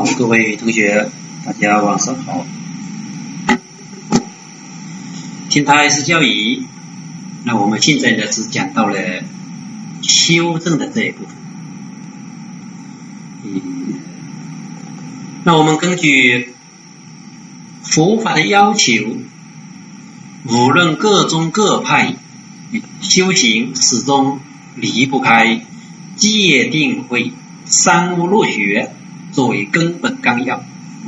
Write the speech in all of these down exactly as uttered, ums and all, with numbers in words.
好，各位同学，大家晚上好。听台是教育，那我们现在呢是讲到了修正的这一部分。嗯，那我们根据佛法的要求，无论各宗各派修行始终离不开戒定慧三无入学作为根本纲要。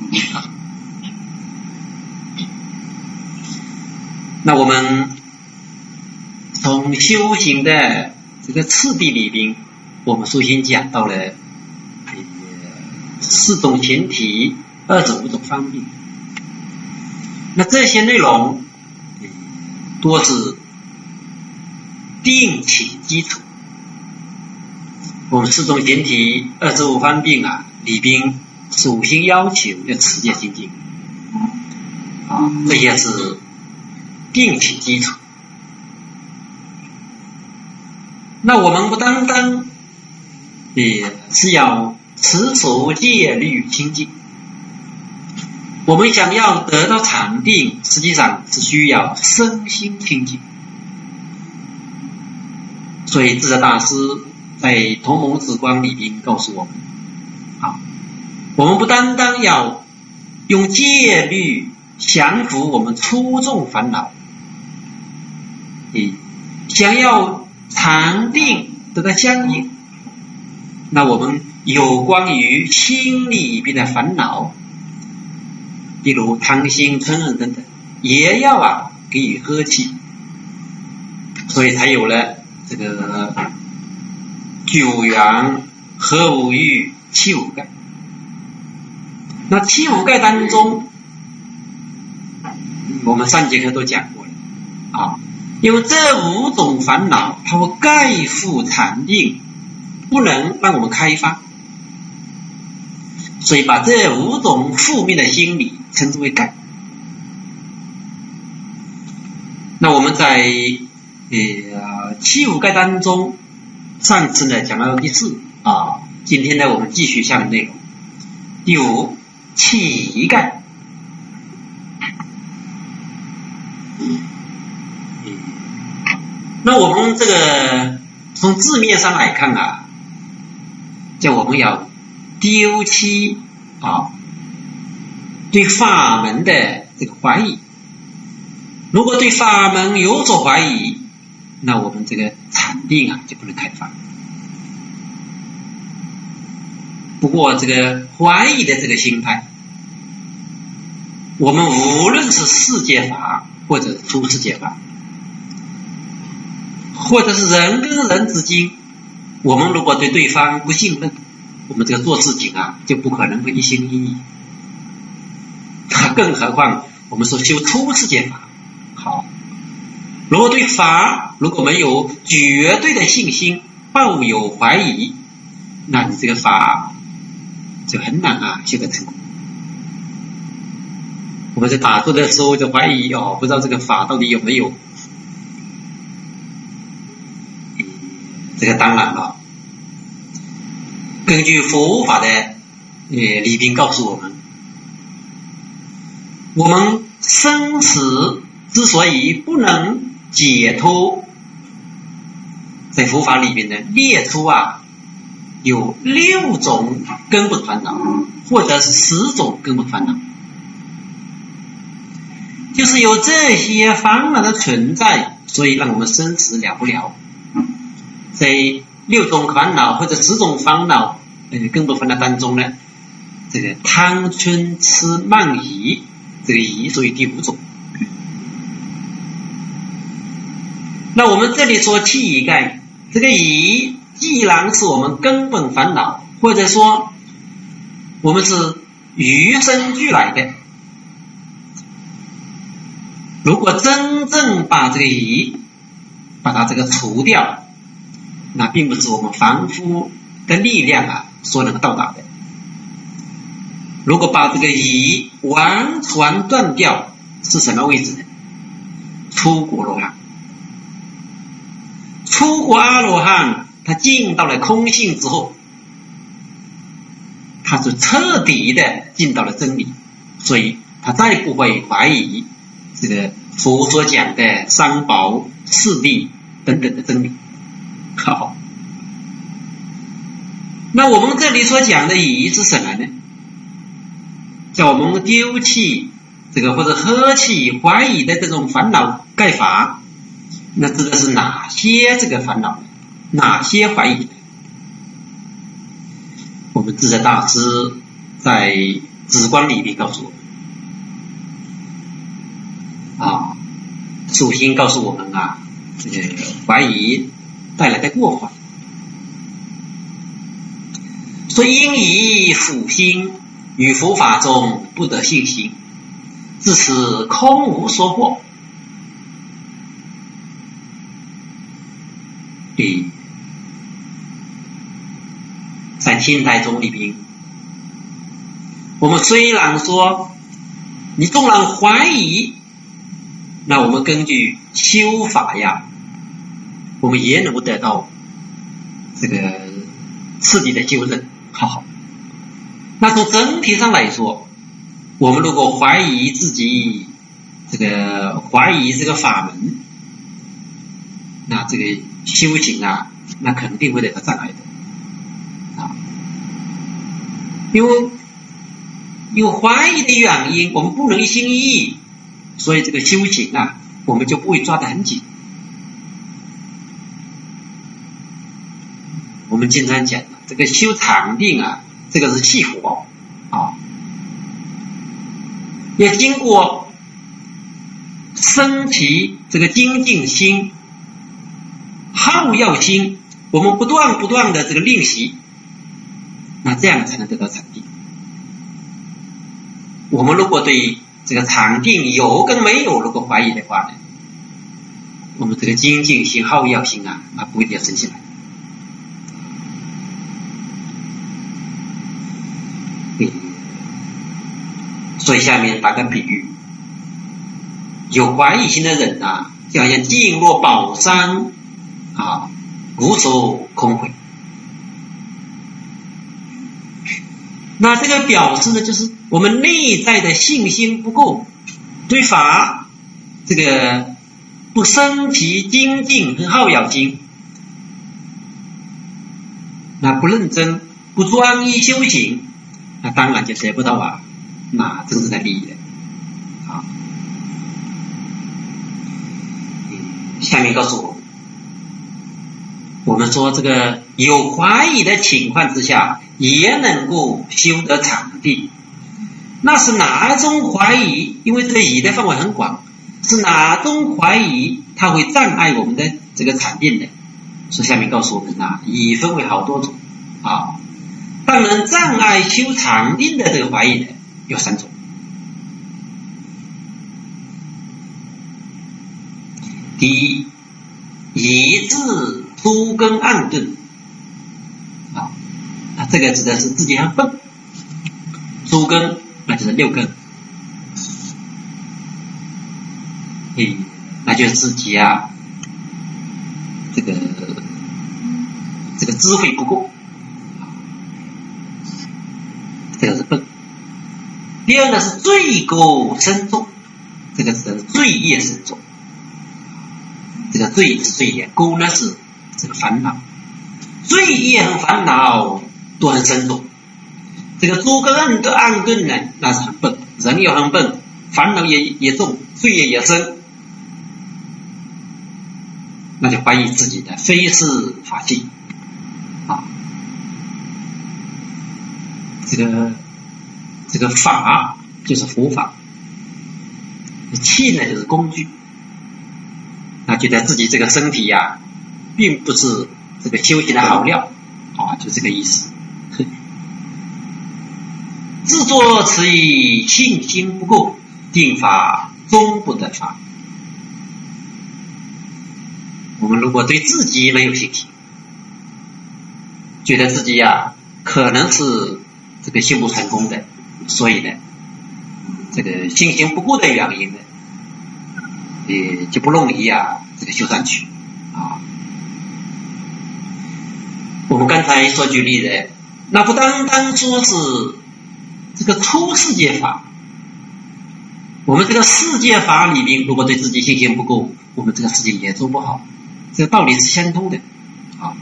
那我们从修行的这个次第里边，我们首先讲到了四种前提，二十五种方面。那这些内容多是定起基础。我们四种前提、二十五方面啊，里边首先要求要持戒精进啊，这些是定起基础。那我们不单单也是要持守戒律清净，我们想要得到禅定，实际上是需要身心清净。所以智者大师在同盟之光里边告诉我们啊，我们不单单要用戒律降服我们粗重烦恼，想要禅定得到相应，那我们有关于心里边的烦恼，例如贪心、嗔恨等等，也要啊给予呵气，所以才有了这个九缘、合五欲、七五盖。那七五盖当中，我们上节课都讲过了啊，因为这五种烦恼它会盖覆禅定，不能让我们开发，所以把这五种负面的心理称之为盖。那我们在呃七五盖当中，上次呢讲到第四啊，今天呢我们继续下面内容。第五，气盖。那我们这个从字面上来看啊，叫我们要丢弃啊对法门的这个怀疑。如果对法门有所怀疑，那我们这个禅定啊就不能开发。不过这个怀疑的这个心态，我们无论是世界法或者出世界法，或者是人跟人之间，我们如果对对方不信任，我们这个做事情啊就不可能会一心一意。更何况我们说修出世界法，好，如果对法如果没有绝对的信心，抱有怀疑，那你这个法就很难啊修得成功。我们在打坐的时候就怀疑哦，不知道这个法到底有没有。这个当然了，根据佛法的呃里边告诉我们，我们生死之所以不能解脱，在佛法里边呢列出啊有六种根本烦恼，或者是十种根本烦恼，就是有这些烦恼的存在，所以让我们生死了不了。在六种烦恼或者十种烦恼呃根本烦恼当中呢，这个贪嗔痴慢疑，这个疑属于第五种。那我们这里说气盖，这个疑既然是我们根本烦恼，或者说我们是与生俱来的，如果真正把这个疑把它这个除掉，那并不是我们凡夫的力量啊所能到达的。如果把这个疑完全断掉，是什么位置呢？出果罗汉。出果阿罗汉，他进到了空性之后， 他就彻底的进到了真理，所以他再不会怀疑这个佛所讲的三宝、四谛等等的真理。好，那我们这里所讲的疑是什么呢？叫我们丢弃这个或者呵弃怀疑的这种烦恼盖法。那指的是哪些这个烦恼呢？哪些怀疑呢？我们智者大师在止观里面告诉我们啊，属心告诉我们啊，这个怀疑带来的过患，所以因以辅心与佛法中不得信心，自此空无所获。对，在天台宗里边，我们虽然说你纵然怀疑，那我们根据修法呀，我们也能够得到这个彻底的纠正。好好，那从整体上来说，我们如果怀疑自己这个怀疑这个法门，那这个修行啊，那肯定会得到障碍的啊，因为有怀疑的原因，我们不能一心一意，所以这个修行啊，我们就不会抓得很紧。我们经常讲这个修禅定啊，这个是气活啊，要经过升起这个精进心、好药心，我们不断不断的这个练习，那这样才能得到禅定。我们如果对这个禅定有跟没有如果怀疑的话呢，我们这个精进心、好药心啊，那不一定要升起来。所以下面打个比喻，有怀疑心的人啊，就好像进入宝山啊，无所空回。那这个表示呢，就是我们内在的信心不够，对法这个不升起精进和好药心，那不认真、不专一修行，那当然就得不到啊那真正的利益的啊。下面告诉我们，我们说这个有怀疑的情况之下，也能够修得禅定。那是哪种怀疑？因为这个疑的范围很广，是哪种怀疑它会障碍我们的这个禅定的？所以下面告诉我们啊，疑分为好多种啊。但能障碍修禅定的这个怀疑的有三种。第一，疑字诸根暗钝啊，那这个指的是自己很笨，诸根那就是六根，诶，那就是自己啊，这个这个智慧不够，这个是笨。第二呢是罪过深重，这个是罪业深重。这个罪是罪业，过呢是这个烦恼，罪业和烦恼都很深重。这个诸根暗的暗钝呢，那是很笨，人也很笨，烦恼也也重，罪业也深，那就怀疑自己的非是法器啊。这个这个法就是佛法，器呢就是工具。那觉得自己这个身体呀、啊，并不是这个修行的好料啊，就这个意思。自作此以信心不够，定法终不得法。我们如果对自己没有信心，觉得自己呀、啊、可能是这个修不成功的，所以呢，这个信心不够的原因呢，也就不容易啊，这个修上去啊。我们刚才所举例的那不单单说是这个出世界法，我们这个世界法里面，如果对自己信心不够，我们这个事情也做不好，这个道理是相通的。好，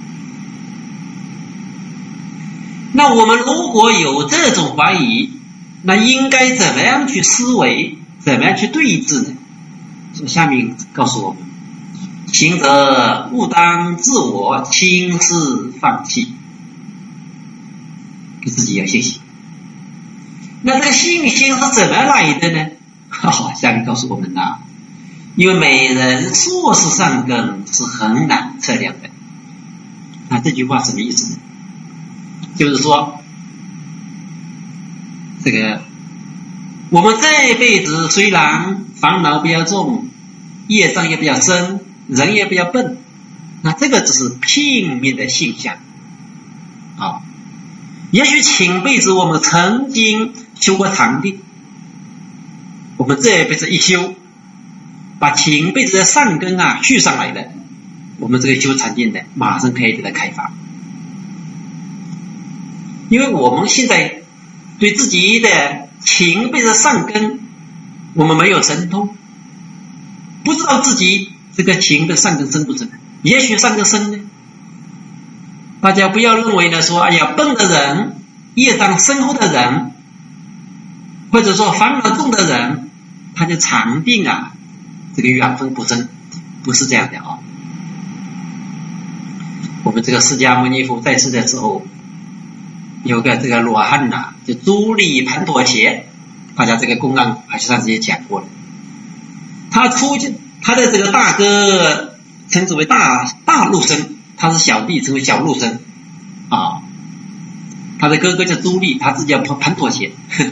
那我们如果有这种怀疑，那应该怎么样去思维，怎么样去对治呢？下面告诉我们：行者勿当自我轻视放弃，给自己有信心。那这个信心是怎么来的呢？好，下面告诉我们啊，因为每人硕士善根是很难测量的。那这句话什么意思呢？就是说，这个我们这辈子虽然烦恼比较重，业障也比较深，人也比较笨，那这个只是片面的现象啊。也许前辈子我们曾经修过禅定，我们这辈子一修，把前辈子的善根啊续上来了，我们这个修禅定的马上可以得到开发。因为我们现在对自己的前辈子的善根我们没有神通，不知道自己这个前辈善根深不深，也许善根深呢。大家不要认为呢说，哎呀，笨的人，业障深厚的人，或者说烦恼重的人，他就禅定啊这个缘分不深，不是这样的啊。我们这个释迦牟尼佛在世的时候，有个这个罗汉呐、啊，就诸利盘陀伽，大家这个公案还是上次也讲过了。他出他的这个大哥称之为大大陆僧，他是小弟称为小陆僧啊。他的哥哥叫朱利，他自己叫盘陀伽。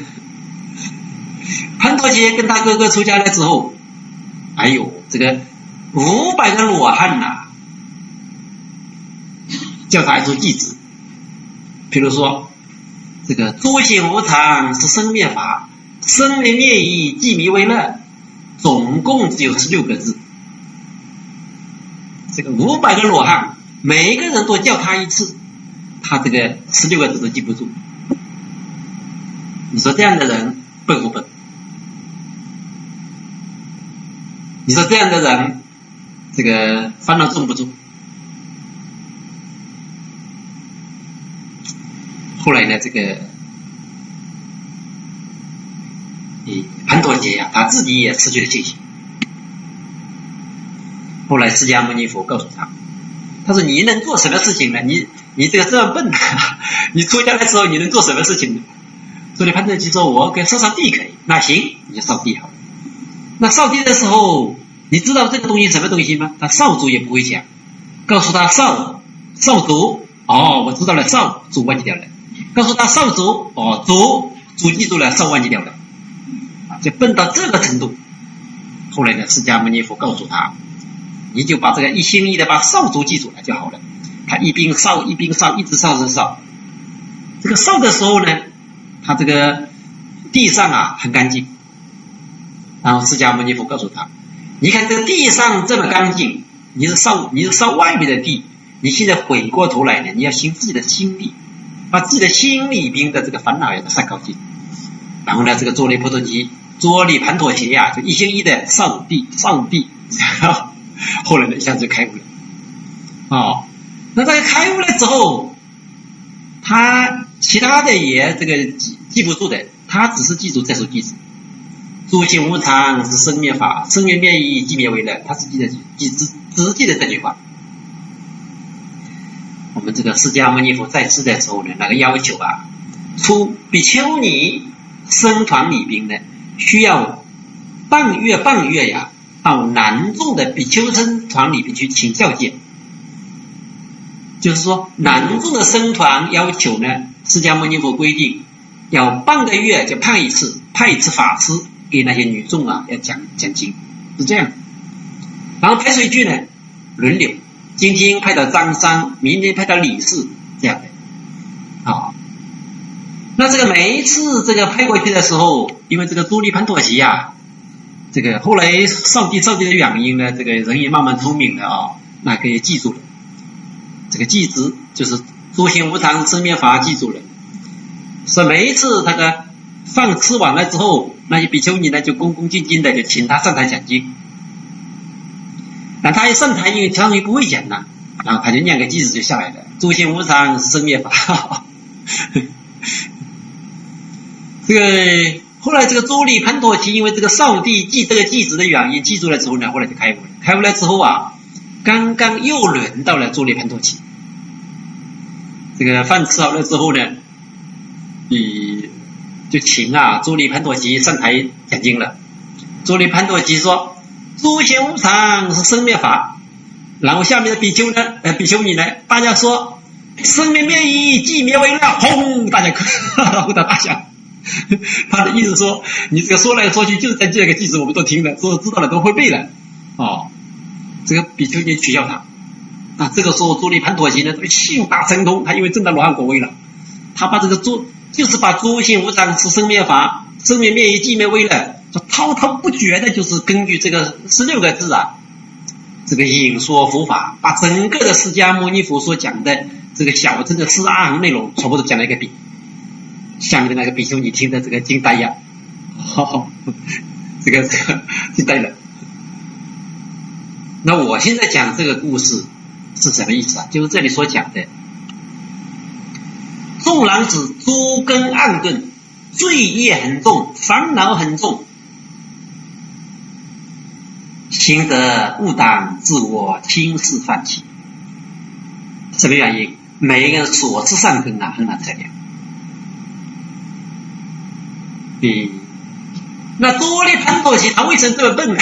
盘陀伽跟他哥哥出家了之后，哎呦，这个五百个罗汉呐、啊，叫他来做弟子。比如说，这个诸行无常是生灭法，生灭灭已，寂迷为乐，总共只有十六个字。这个五百个罗汉，每一个人都叫他一次，他这个十六个字都记不住。你说这样的人笨不笨？你说这样的人，这个烦恼重不重？后来呢，这个盘陀伽呀，他自己也失去了信心。后来释迦牟尼佛告诉他，他说你能做什么事情呢？你你这个这么笨，你出家的时候你能做什么事情呢？所以盘陀伽说，我给烧烧地可以。那行，你就烧地好了。那烧地的时候，你知道这个东西什么东西吗？他少主也不会讲，告诉他少少主，哦，我知道了，少主忘记掉了。告诉他少主，哦，主主记住了，少忘记掉了，就笨到这个程度。后来呢，释迦牟尼佛告诉他，你就把这个一心一意的把少主记住了就好了。他一边烧一边烧，一直烧着烧。这个烧的时候呢，他这个地上啊很干净。然后释迦牟尼佛告诉他，你看这个地上这么干净，你是烧你是烧外面的地，你现在回过头来呢，你要行自己的心地，把自己的心里边的这个烦恼要烧干净。然后呢，这个卓利波多吉卓利盘陀伽呀，就一心一意的烧地烧地，然后后来呢一下子就开悟了。哦，那这个开悟了之后，他其他的也这个记记不住的，他只是记住这首句子。诸行无常是生灭法，生灭灭已，寂灭为乐。他是记得只只只记得这句话。我们这个释迦牟尼佛在世的时候呢，那个要求啊，出比丘尼僧团里边呢，需要半月半月呀，到南众的比丘僧团里边去请教戒。就是说，南众的僧团要求呢，释迦牟尼佛规定要半个月就派一次，派一次法师给那些女众啊要讲讲经，是这样。然后排水剧呢轮流，今天派到张三，明天派到李四，这样的。好，那这个每一次这个派过去的时候，因为这个诸利盘陀伽呀，这个后来上帝上帝的原因呢，这个人也慢慢聪明了啊，那可以记住了。这个记字就是诸行无常生灭法记住了，说每一次那个饭吃完了之后，那些比丘尼呢就恭恭敬敬的就请他上台讲经。那他一上台，因为相当于不会讲了，然后他就念个偈子就下来了，诸行无常生灭法。这个后来这个周利盘陀耆因为这个少帝记这个偈子的原因记住了之后呢，后来就开悟了。开悟了之后啊，刚刚又轮到了周利盘陀耆。这个饭吃好了之后呢，你就请啊周利盘陀耆上台讲经了。周利盘陀耆说：“诸行无常是生灭法。”然后下面的比丘呢，呃比丘尼呢，大家说：“生灭灭已，寂灭为了。”轰！大家呼他大笑。他的意思说，你这个说来说去就是在这个句子，我们都听了，都知道了，都会背了。哦，这个比丘尼取笑他。那这个时候，周利盘陀耆呢，他性大神通，他因为证到罗汉果位了，他把这个诸就是把诸行无常是生灭法，生灭灭已，寂灭为了，就滔滔不绝的，就是根据这个十六个字啊，这个引说佛法，把整个的释迦牟尼佛所讲的这个小乘的四阿含内容，全部都讲了一个遍。下面的那个比丘尼听的这个惊呆呀，哦，这个这个惊呆了。那我现在讲这个故事是什么意思啊？就是这里所讲的，众男子诸根暗钝，罪业很重，烦恼很重，行得勿当自我轻视放弃。什么原因？每一个人所知善根啊，很难测量。嗯，那周利盘陀耆他为什么这么笨呢？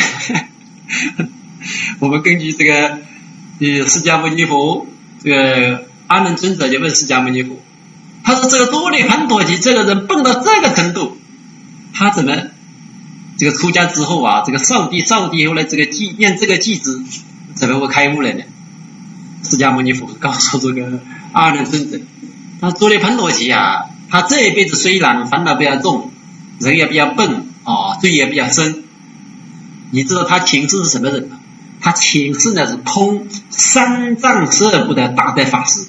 我们根据这个呃释迦牟尼佛，这个阿难尊者就问释迦牟尼佛，他说这个周利盘陀耆这个人笨到这个程度，他怎么这个出家之后啊，这个少帝少帝后来这个记念这个偈子怎么会开悟了呢？释迦牟尼佛告诉这个阿难尊者，他周利盘陀耆啊，他这一辈子虽然烦恼比较重，人也比较笨啊，罪也比较深。你知道他请示是什么人吗？他请示呢是通三藏十二部的大德法师，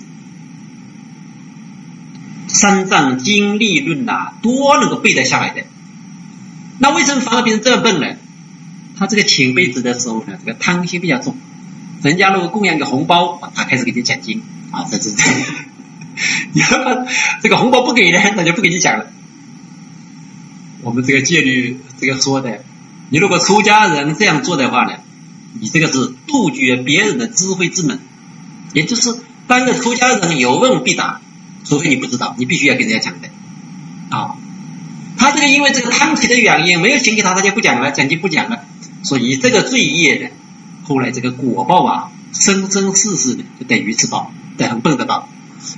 三藏经历论啊，多能够背得下来的。那为什么反而变成这么笨呢？他这个请杯子的时候呢，这个贪心比较重。人家如果供养个红包，他开始给你讲经啊，这这这，你要把这个红包不给呢，那就不给你讲了。我们这个戒律这个说的，你如果出家人这样做的话呢，你这个是杜绝别人的智慧之门，也就是当一个出家人有问必答，除非你不知道，你必须要跟人家讲的啊。他这个因为这个贪起的原因，没有请给他，他就不讲了，讲经不讲了，所以这个罪业呢，后来这个果报啊，生生世世的就等于吃饱，对，很笨的饱。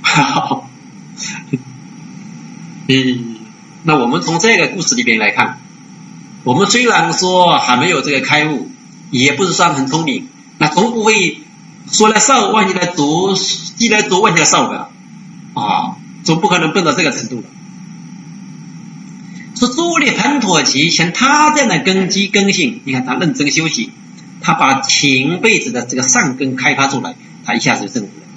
嗯，那我们从这个故事里边来看，我们虽然说还没有这个开悟，也不是算很聪明，那总不会说了少忘记了足，记了足忘记了少的啊，总不可能笨到这个程度了。说周利盘陀耆像他这样的根基根性，你看他认真修行，他把前辈子的这个善根开发出来，他一下子就证悟了。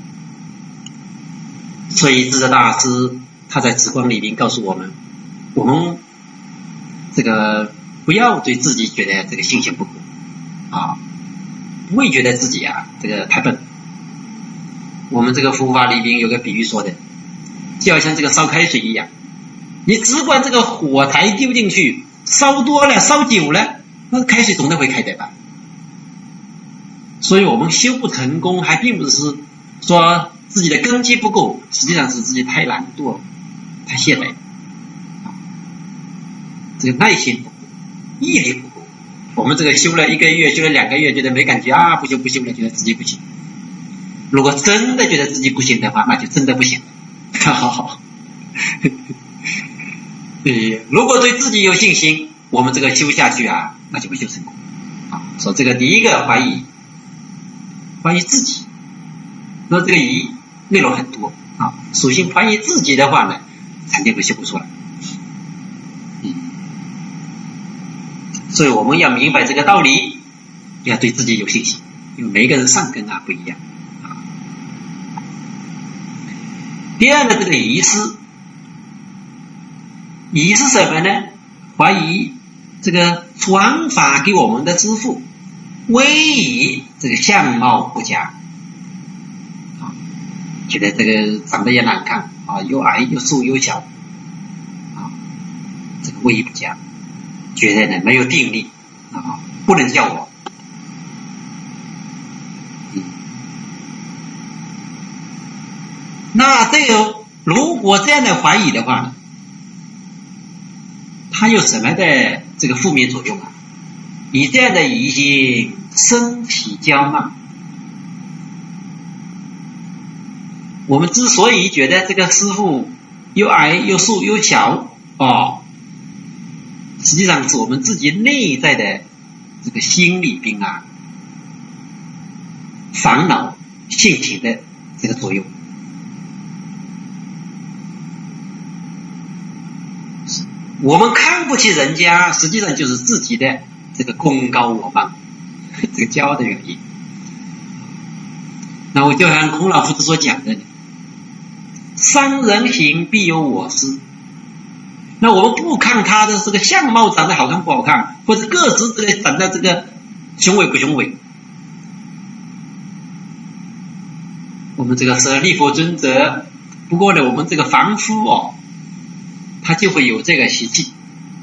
所以智者大师他在止观里面告诉我们，我们这个不要对自己觉得这个信心不够啊，不会觉得自己啊这个太笨。我们这个佛法里面有个比喻说的，就好像这个烧开水一样，你只管这个火柴丢进去，烧多了烧久了，那开水总得会开的吧。所以我们修不成功，还并不是说自己的根基不够，实际上是自己太懒惰太懈怠，这个耐心不够，毅力不够。我们这个修了一个月，修了两个月，觉得没感觉啊，不修不修了，觉得自己不行。如果真的觉得自己不行的话，那就真的不行了。好好，如果对自己有信心，我们这个修下去啊，那就会修成功。啊，说这个第一个怀疑，怀疑自己，那这个疑内容很多啊。首先怀疑自己的话呢，肯定会修不出来。嗯，所以我们要明白这个道理，要对自己有信心，因为每一个人善根啊不一样啊。 第二呢，这个疑是，疑是什么呢？怀疑这个传法给我们的师父，唯以这个相貌不佳，啊，觉得这个长得也难看啊，又矮又瘦又小，啊，这个位移不佳，觉得呢没有定力啊，不能教我。嗯，那这个如果这样的怀疑的话呢，它有什么的这个负面作用啊？以这样的疑心，身体骄慢。我们之所以觉得这个师父又矮又瘦又小哦，实际上是我们自己内在的这个心理病啊、烦恼、性情的这个作用。我们看不起人家，实际上就是自己的这个功高我慢，这个骄傲的原因。那我就像孔老夫子所讲的，伤人行必有我师。那我们不看他的这个相貌长得好看不好看，或者个子这个长得这个雄伟不雄伟，我们这个舍利弗尊者，不过呢，我们这个凡夫哦，他就会有这个习气。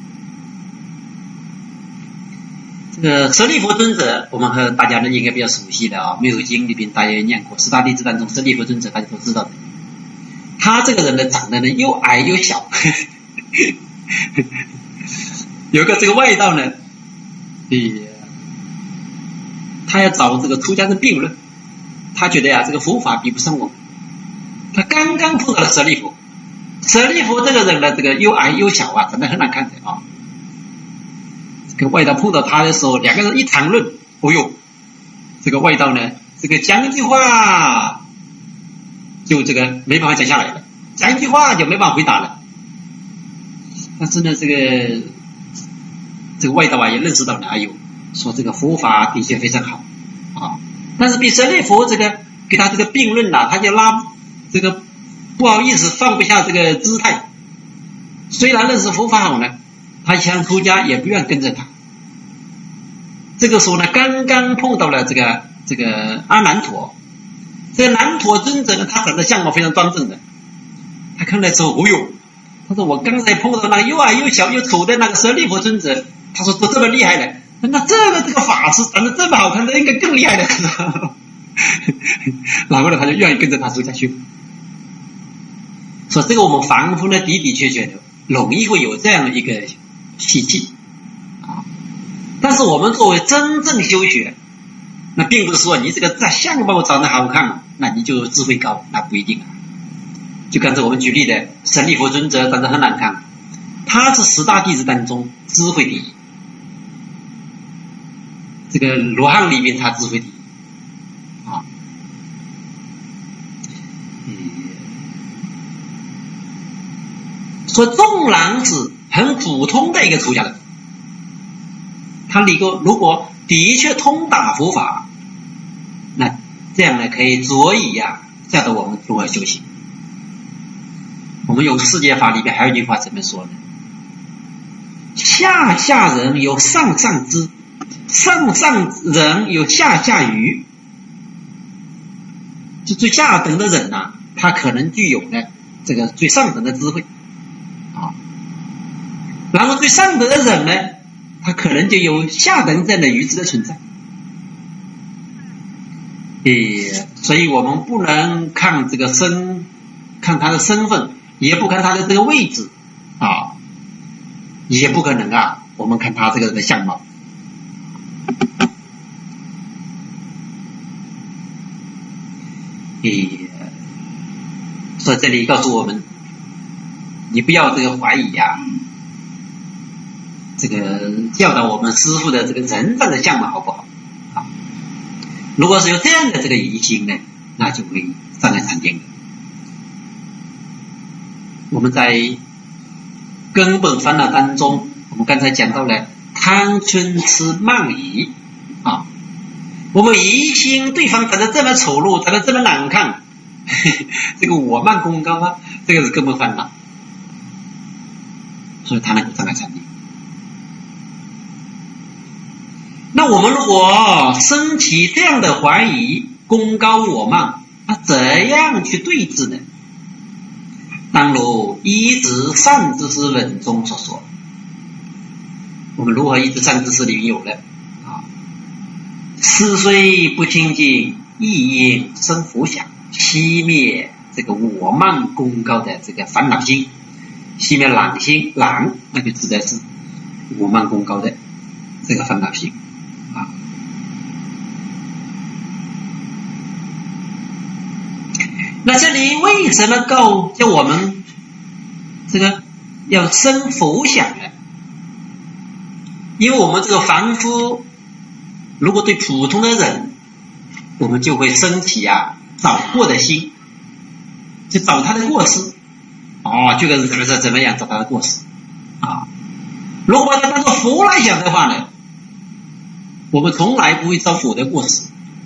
这个舍利弗尊者，我们和大家呢应该比较熟悉的啊，《密咒经》里边大家也念过，十大弟子当中舍利弗尊者大家都知道的。他这个人呢，长得呢又矮又小，有个这个外道呢，他要找这个出家人辩论，他觉得呀、啊，这个佛法比不上我们。他刚刚碰到了舍利弗。舍利弗这个人呢，这个又矮又小啊，长得很难看的啊。这个外道碰到他的时候，两个人一谈论，哦呦，这个外道呢，这个讲一句话就这个没办法讲下来了，讲一句话就没办法回答了。但是呢，这个这个外道啊也认识到了，哎呦，说这个佛法的确非常好啊，但是比舍利弗这个给他这个辩论啊，他就拉这个。不好意思，放不下这个姿态。虽然认识佛法好呢，他想出家也不愿跟着他。这个时候呢，刚刚碰到了这个这个阿难陀。这个难陀尊者呢，他长得相貌非常端正的。他看了之后，哦呦，他说我刚才碰到那个又矮又小又丑的那个舍利弗尊者，他说都这么厉害的，那这个这个法师长得这么好看的，应该更厉害的。然后呢，他就愿意跟着他出家去。所以这个我们凡夫呢，的的确确的容易会有这样一个习气啊。但是我们作为真正修学，那并不是说你这个在相貌长得好看，那你就智慧高，那不一定啊。就刚才我们举例的舍利弗尊者长得很难看，他是十大弟子当中智慧第一，这个罗汉里面他智慧第一啊。说纵然是很普通的一个出家人，他如果如果的确通达佛法，那这样呢可以佐以呀、啊、教导我们如何修行。我们用世界法里边还有一句话怎么说呢？下下人有上上之，上上人有下下愚。就最下等的人啊，他可能具有呢这个最上等的智慧啊，然后最上等的人呢，他可能就有下等这样的愚痴的存在。诶，所以我们不能看这个身，看他的身份，也不看他的这个位置啊，也不可能啊，我们看他这个人的相貌。诶，所以这里告诉我们，你不要这个怀疑啊，这个教导我们师父的这个人长的相貌好不好啊？如果是有这样的这个疑心呢，那就会障碍禅定的。我们在根本烦恼当中，我们刚才讲到了贪嗔痴慢疑啊，我们疑心对方长得这么丑陋，长得这么难看， 这个我慢功高啊，这个是根本烦恼，所以他能够障碍禅定。那我们如果升起这样的怀疑，功高我慢，那怎样去对治呢？当如一直善知识文中所说，我们如何一直善知识里面有的啊，思虽不清净，亦应生福想，熄灭这个我慢功高的这个烦恼心，熄灭懒心，懒那就指的是我慢功高的这个烦恼心啊。那这里为什么告叫我们这个要生福想呢？因为我们这个凡夫，如果对普通的人，我们就会升起啊找过的心，就找他的过失，哦，这个人怎么怎么样找他的过失啊。如果把它当作佛来讲的话呢，我们从来不会找佛的过失。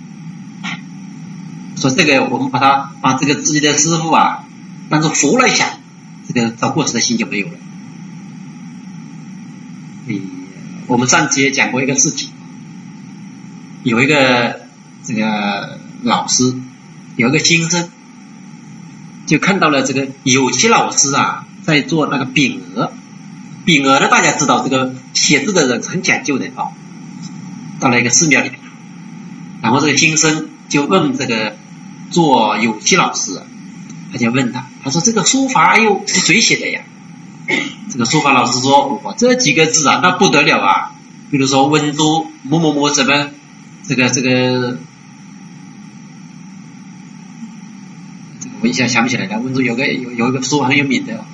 说这个我们把它把这个自己的师父啊当作佛来想，这个找过失的心就没有了。嗯，我们上期也讲过一个事情，有一个这个老师，有一个新生，就看到了这个有些老师啊在做那个匾额，匾额呢大家知道这个写字的人很讲究的啊。到了一个寺庙里面，然后这个新生就问这个做有机老师，他就问他，他说这个书法又是谁写的呀？这个书法老师说，我这几个字啊，那不得了啊！比如说温州某某某什么，这个这个，这个我一下想不起来了。温州有个有有一个书很有名的，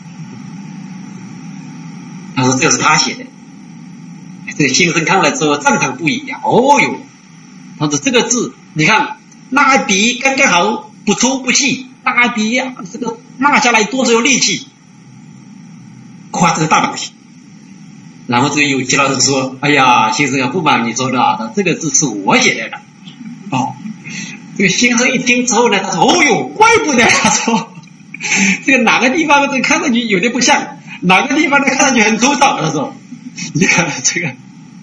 他说这个是他写的。这个新生看了之后赞叹不已呀、啊！哦哟，他说这个字，你看那笔刚刚好，不粗不细，那笔呀、啊，这个拿下来多少有力气，夸这个大东西。然后这个有机老师说：“哎呀，先生啊，不瞒你说的啊，这个字是我写的。”哦，这个先生一听之后呢，他说：“哦哟，怪不得。”他说：“这个哪个地方这看上去有点不像，哪个地方呢看上去很粗糙。”他说：“你看这个。”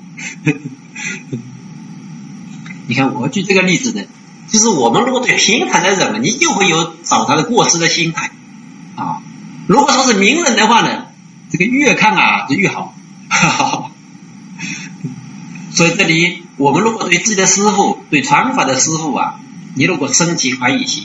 你看我举这个例子呢，就是我们如果对平常的人，你就会有找他的过失的心态啊。如果说是名人的话呢，这个越看啊就越好。所以这里我们如果对自己的师父，对传法的师父啊，你如果升起怀疑心，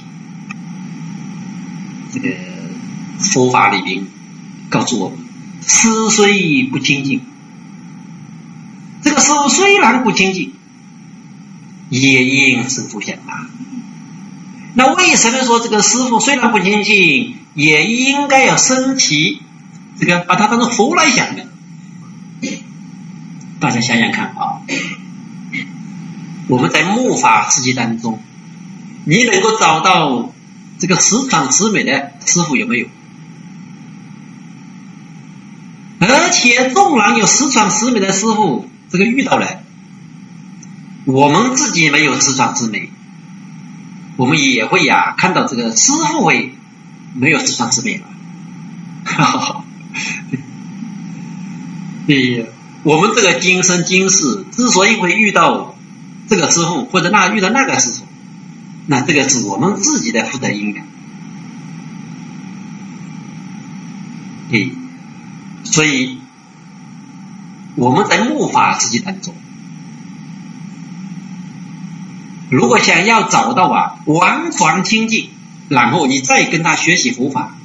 这个佛法里面告诉我们，思虽不清净。这个师父虽然不清净，也应生福想啊。那为什么说这个师父虽然不清净，也应该要升起这个把它当作佛来想呢？大家想想看啊，我们在末法世界当中，你能够找到这个十全十美的师父有没有？而且纵然有十全十美的师父，这个遇到了，我们自己没有十全十美，我们也会呀、啊、看到这个师父会没有十全十美了。对，我们这个今生今世之所以会遇到这个师父或者那遇到那个师父，那这个是我们自己的福德因缘。对，所以我们在末法世界当中，如果想要找到啊完全清净，然后你再跟他学习佛法，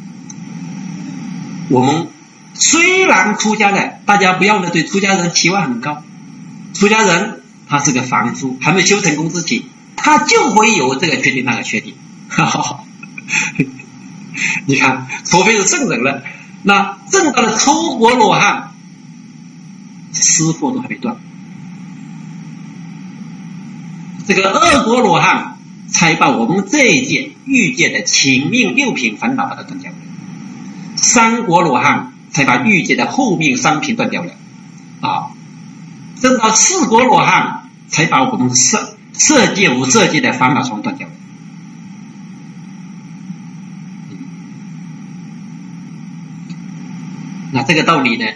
我们虽然出家了，大家不要呢对出家人期望很高，出家人他是个凡夫，还没修成功之前，他就会有这个缺点那个缺点。你看，除非是圣人了，那证到了初果罗汉，师父都还没断，这个二果罗汉才把我们这一届欲界的情命六品烦恼把它断掉了，三果罗汉才把欲界的后命三品断掉了啊，证到四果罗汉才把我们色色界无色界的烦恼全断掉了。 这个道理呢，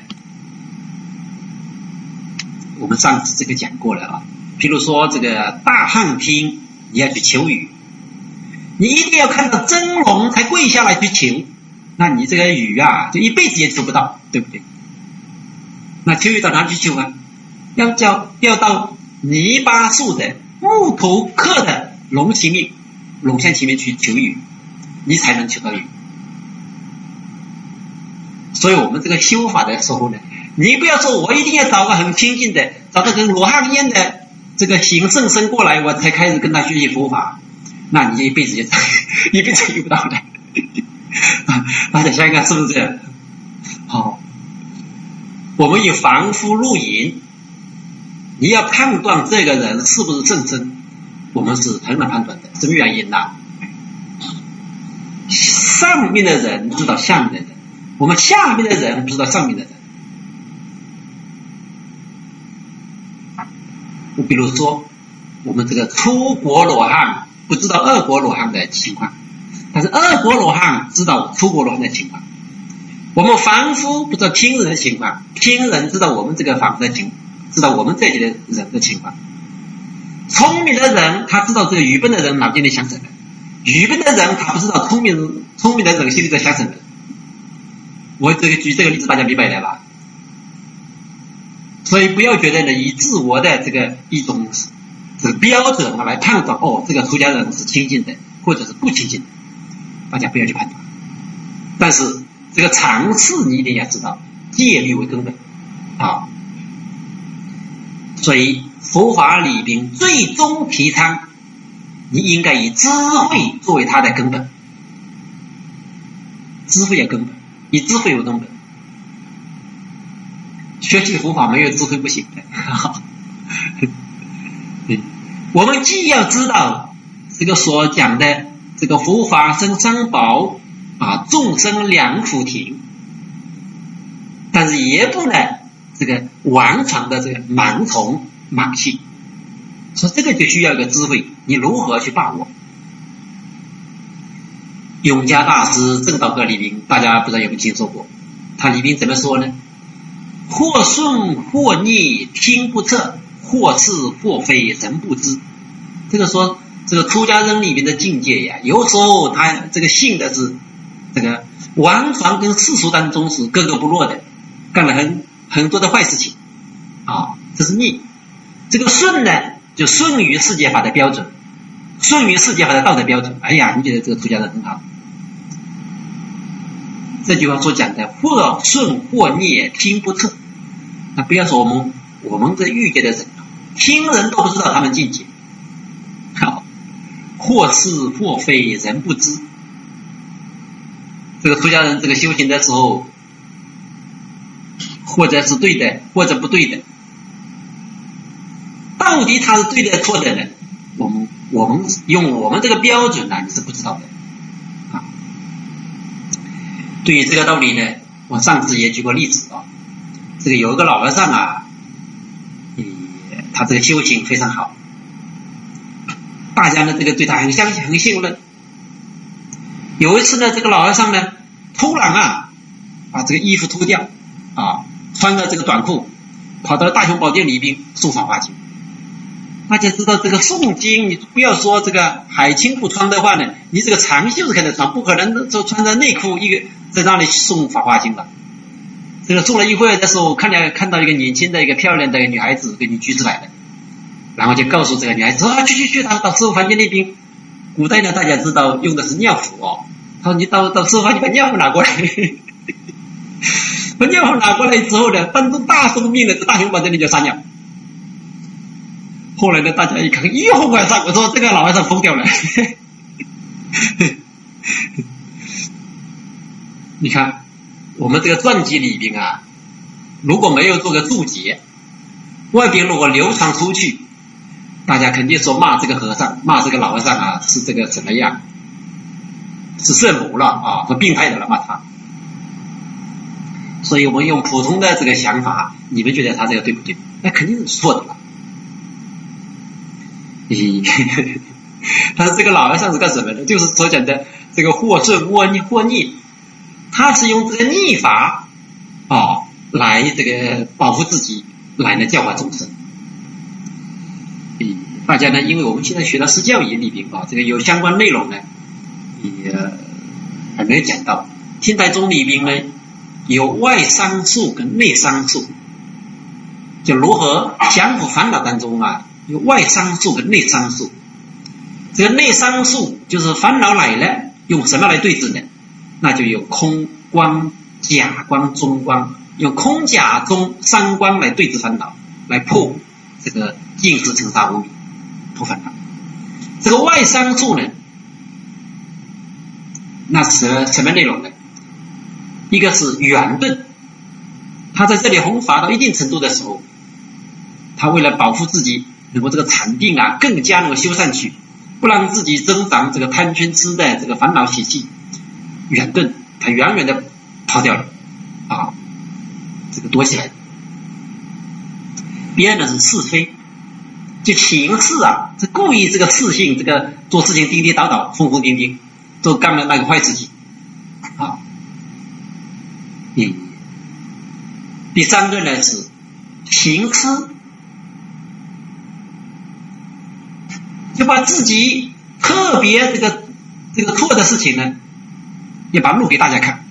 我们上次这个讲过了啊。譬如说这个大汉厅，你要去求雨，你一定要看到真龙才跪下来去求，那你这个雨啊，就一辈子也求不到，对不对？那求雨到哪去求啊？要叫要到泥巴树的木头刻的龙前面、龙像前面去求雨，你才能求到雨。所以我们这个修法的时候呢，你不要说我一定要找个很亲近的，找个跟罗汉一样的这个行圣僧过来，我才开始跟他学习佛法，那你这一辈子就一辈子遇不到的。大家想想看是不是这样？好，我们以凡夫入淫，你要判断这个人是不是正真，我们是很难判断的。什么原因呢？上面的人知道下面的人，我们下面的人不知道上面的人。比如说我们这个出国罗汉不知道二国罗汉的情况，但是二国罗汉知道出国罗汉的情况。我们凡夫不知道天人的情况，天人知道我们这个凡夫的情况，知道我们这些的人的情况。聪明的人他知道这个愚笨的人脑筋里想什么，愚笨的人他不知道聪明聪明的人心里在想什么。我这个举这个例子大家明白了吧？所以不要觉得呢以自我的这个一种这个标准来判断，哦，这个出家人是亲近的或者是不亲近的，大家不要去判断。但是这个常识你一定要知道，戒律为根本啊。所以佛法里边最终提倡你应该以智慧作为它的根本，智慧要根本，以智慧为根本。学习佛法没有智慧不行的。我们既要知道这个所讲的这个佛法生三宝啊，众生两苦庭，但是也不能这个完全的这个盲从盲信，所以这个就需要一个智慧，你如何去把握？永嘉大师正道歌里边，大家不知道有没有听说过？他里边怎么说呢？或顺或逆听不测，或是或非人不知。这个说这个出家人里面的境界呀，有时候他这个信的是这个完全跟世俗当中是格格不入的，干了很很多的坏事情啊，这是逆。这个顺呢，就顺于世界法的标准，顺于世界法的道德标准。哎呀，你觉得这个出家人很好。这句话所讲的或顺或逆听不测，那不要说我们我们这欲界的人，听人都不知道他们境界。好，或是或非人不知。这个出家人这个修行的时候，或者是对的，或者不对的，到底他是对的错的呢？我们我们用我们这个标准呢，你是不知道的。啊，对于这个道理呢，我上次也举过例子啊。这个有一个老和尚啊，他这个修行非常好，大家呢这个对他很相信很信任。有一次呢，这个老和尚呢突然啊把这个衣服脱掉啊，穿着这个短裤跑到大雄宝殿里边诵法华经。大家知道这个诵经，你不要说这个海青不穿的话呢，你这个长袖子可能穿，不可能就穿着内裤一个在那里诵法华经了。这个诵了一会儿的时候，看见看到一个年轻的一个漂亮的女孩子给你举出来了，然后就告诉这个女孩子说啊，去去去，到到师父房间那边。古代呢，大家知道用的是尿壶哦，他说你到到师父房间把尿壶拿过来，把尿壶拿过来之后呢，当众大声命令，大雄宝殿里就撒尿。后来呢，大家一看一哄而上，我说这个老和尚疯掉了。你看我们这个传记里边啊，如果没有做个注解，外边如果流传出去，大家肯定说骂这个和尚，骂这个老和尚啊是这个怎么样，是圣母了啊，是病态的了骂他。所以我们用普通的这个想法，你们觉得他这个对不对？那肯定是错的了。但是这个老和尚是干什么的？就是所讲的这个或顺或逆或逆，他是用这个逆法啊来这个保护自己，来呢教化众生。大家呢，因为我们现在学到释教义里边啊，这个有相关内容呢，也还没有讲到。天台宗里边呢，有外伤术跟内伤术，就如何降伏烦恼当中啊，有外伤术跟内伤术。这个内伤术就是烦恼来了，用什么来对治呢？那就有空光、假光、中光，用空假中三光来对治烦恼，来破这个尽是尘沙无明。破烦恼。这个外伤术呢，那是什么内容呢？一个是圆顿，他在这里弘法到一定程度的时候，他为了保护自己能够这个禅定啊更加能够修上去，不让自己增长这个贪嗔痴的这个烦恼习气，圆顿他远远的跑掉了啊，这个躲起来。别人呢是是非，就行事啊，是故意这个事性，这个做事情叮叮叨叨、疯疯癫癫，做干了那个坏事情啊。嗯，第三个呢是行事，就把自己特别这个这个错的事情呢，也把路给大家看。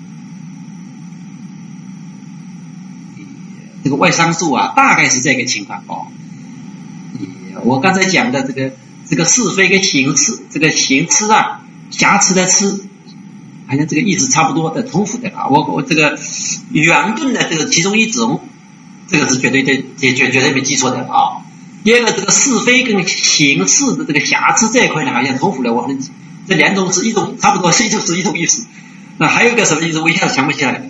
这个外伤术啊，大概是这个情况哦。我刚才讲的这个这个是非跟行痴，这个行痴啊，瑕疵的痴，好像这个意思差不多的，重复的啊。我我这个圆顿的这个其中一种，这个是绝对对，绝绝绝对没记错的啊。第二个，这个是非跟行事的这个瑕疵这一块呢，好像重复了。我们这两种是一种，差不多是一种是一种意思。那还有一个什么意思？我一下子想不起来。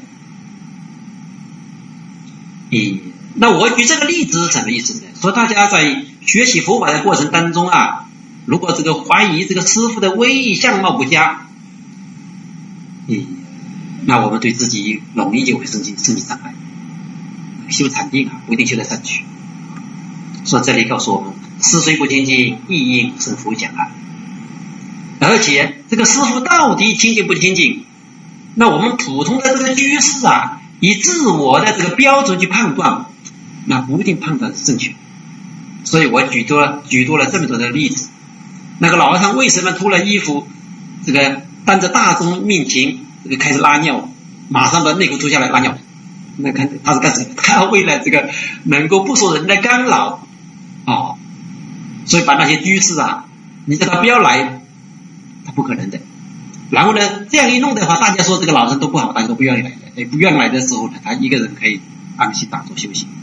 嗯，那我举这个例子是什么意思呢？说大家在学习佛法的过程当中啊，如果这个怀疑这个师父的威仪相貌不佳，嗯，那我们对自己容易就会生起生起障碍，修禅定啊不一定修得上去。所以这里告诉我们，师虽不清净，亦应生佛讲啊。而且这个师父到底清净不清净，那我们普通的这个居士啊，以自我的这个标准去判断，那不一定判断是正确。所以我举多了举多了这么多的例子。那个老和尚为什么脱了衣服，这个当着大众面前这个开始拉尿，马上把内裤脱下来拉尿？那看他是干什么？他为了这个能够不受人的干扰哦，所以把那些居士啊，你叫他不要来，他不可能的。然后呢，这样一弄的话，大家说这个老人都不好，大家都不愿意来的。哎，不愿意来的时候呢，他一个人可以安心打坐休息。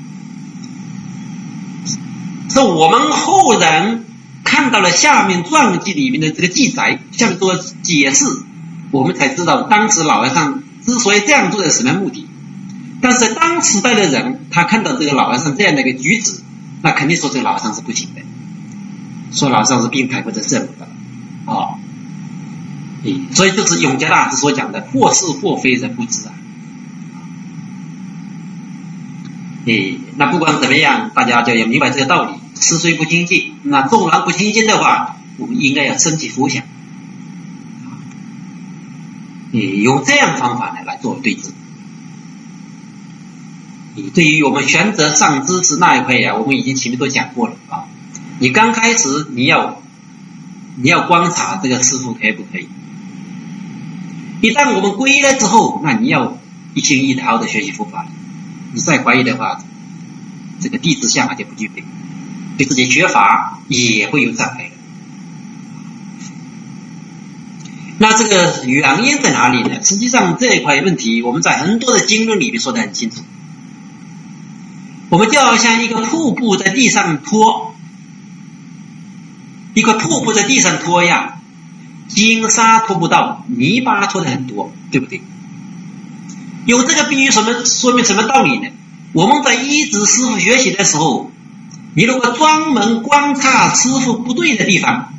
是我们后人看到了下面传记里面的这个记载，下面做解释，我们才知道当时老和尚之所以这样做的什么目的。但是当时代的人，他看到这个老和尚这样的一个举止，那肯定说这个老和尚是不行的，说老和尚是病态或者圣母的哦。所以就是永嘉大师所讲的或是或非人不知啊。诶，那不管怎么样，大家就要明白这个道理。吃虽不清净，那纵然不清净的话，我们应该要升起福想，诶，用这样方法呢来作为对治。对于我们选择上知识那一块啊，我们已经前面都讲过了啊。你刚开始你要你要观察这个师父可以不可以？一旦我们皈依了之后，那你要一心一意的学习佛法。你再怀疑的话，这个弟子相啊就不具备，对自己学法也会有障碍的。那这个原因在哪里呢？实际上这一块问题，我们在很多的经论里面说得很清楚。我们就好像一个瀑布在地上拖，一个瀑布在地上拖呀，金沙拖不到，泥巴拖得很多，对不对？有这个比喻什么说明什么道理呢？我们在依止师父学习的时候，你如果专门观察师父不对的地方，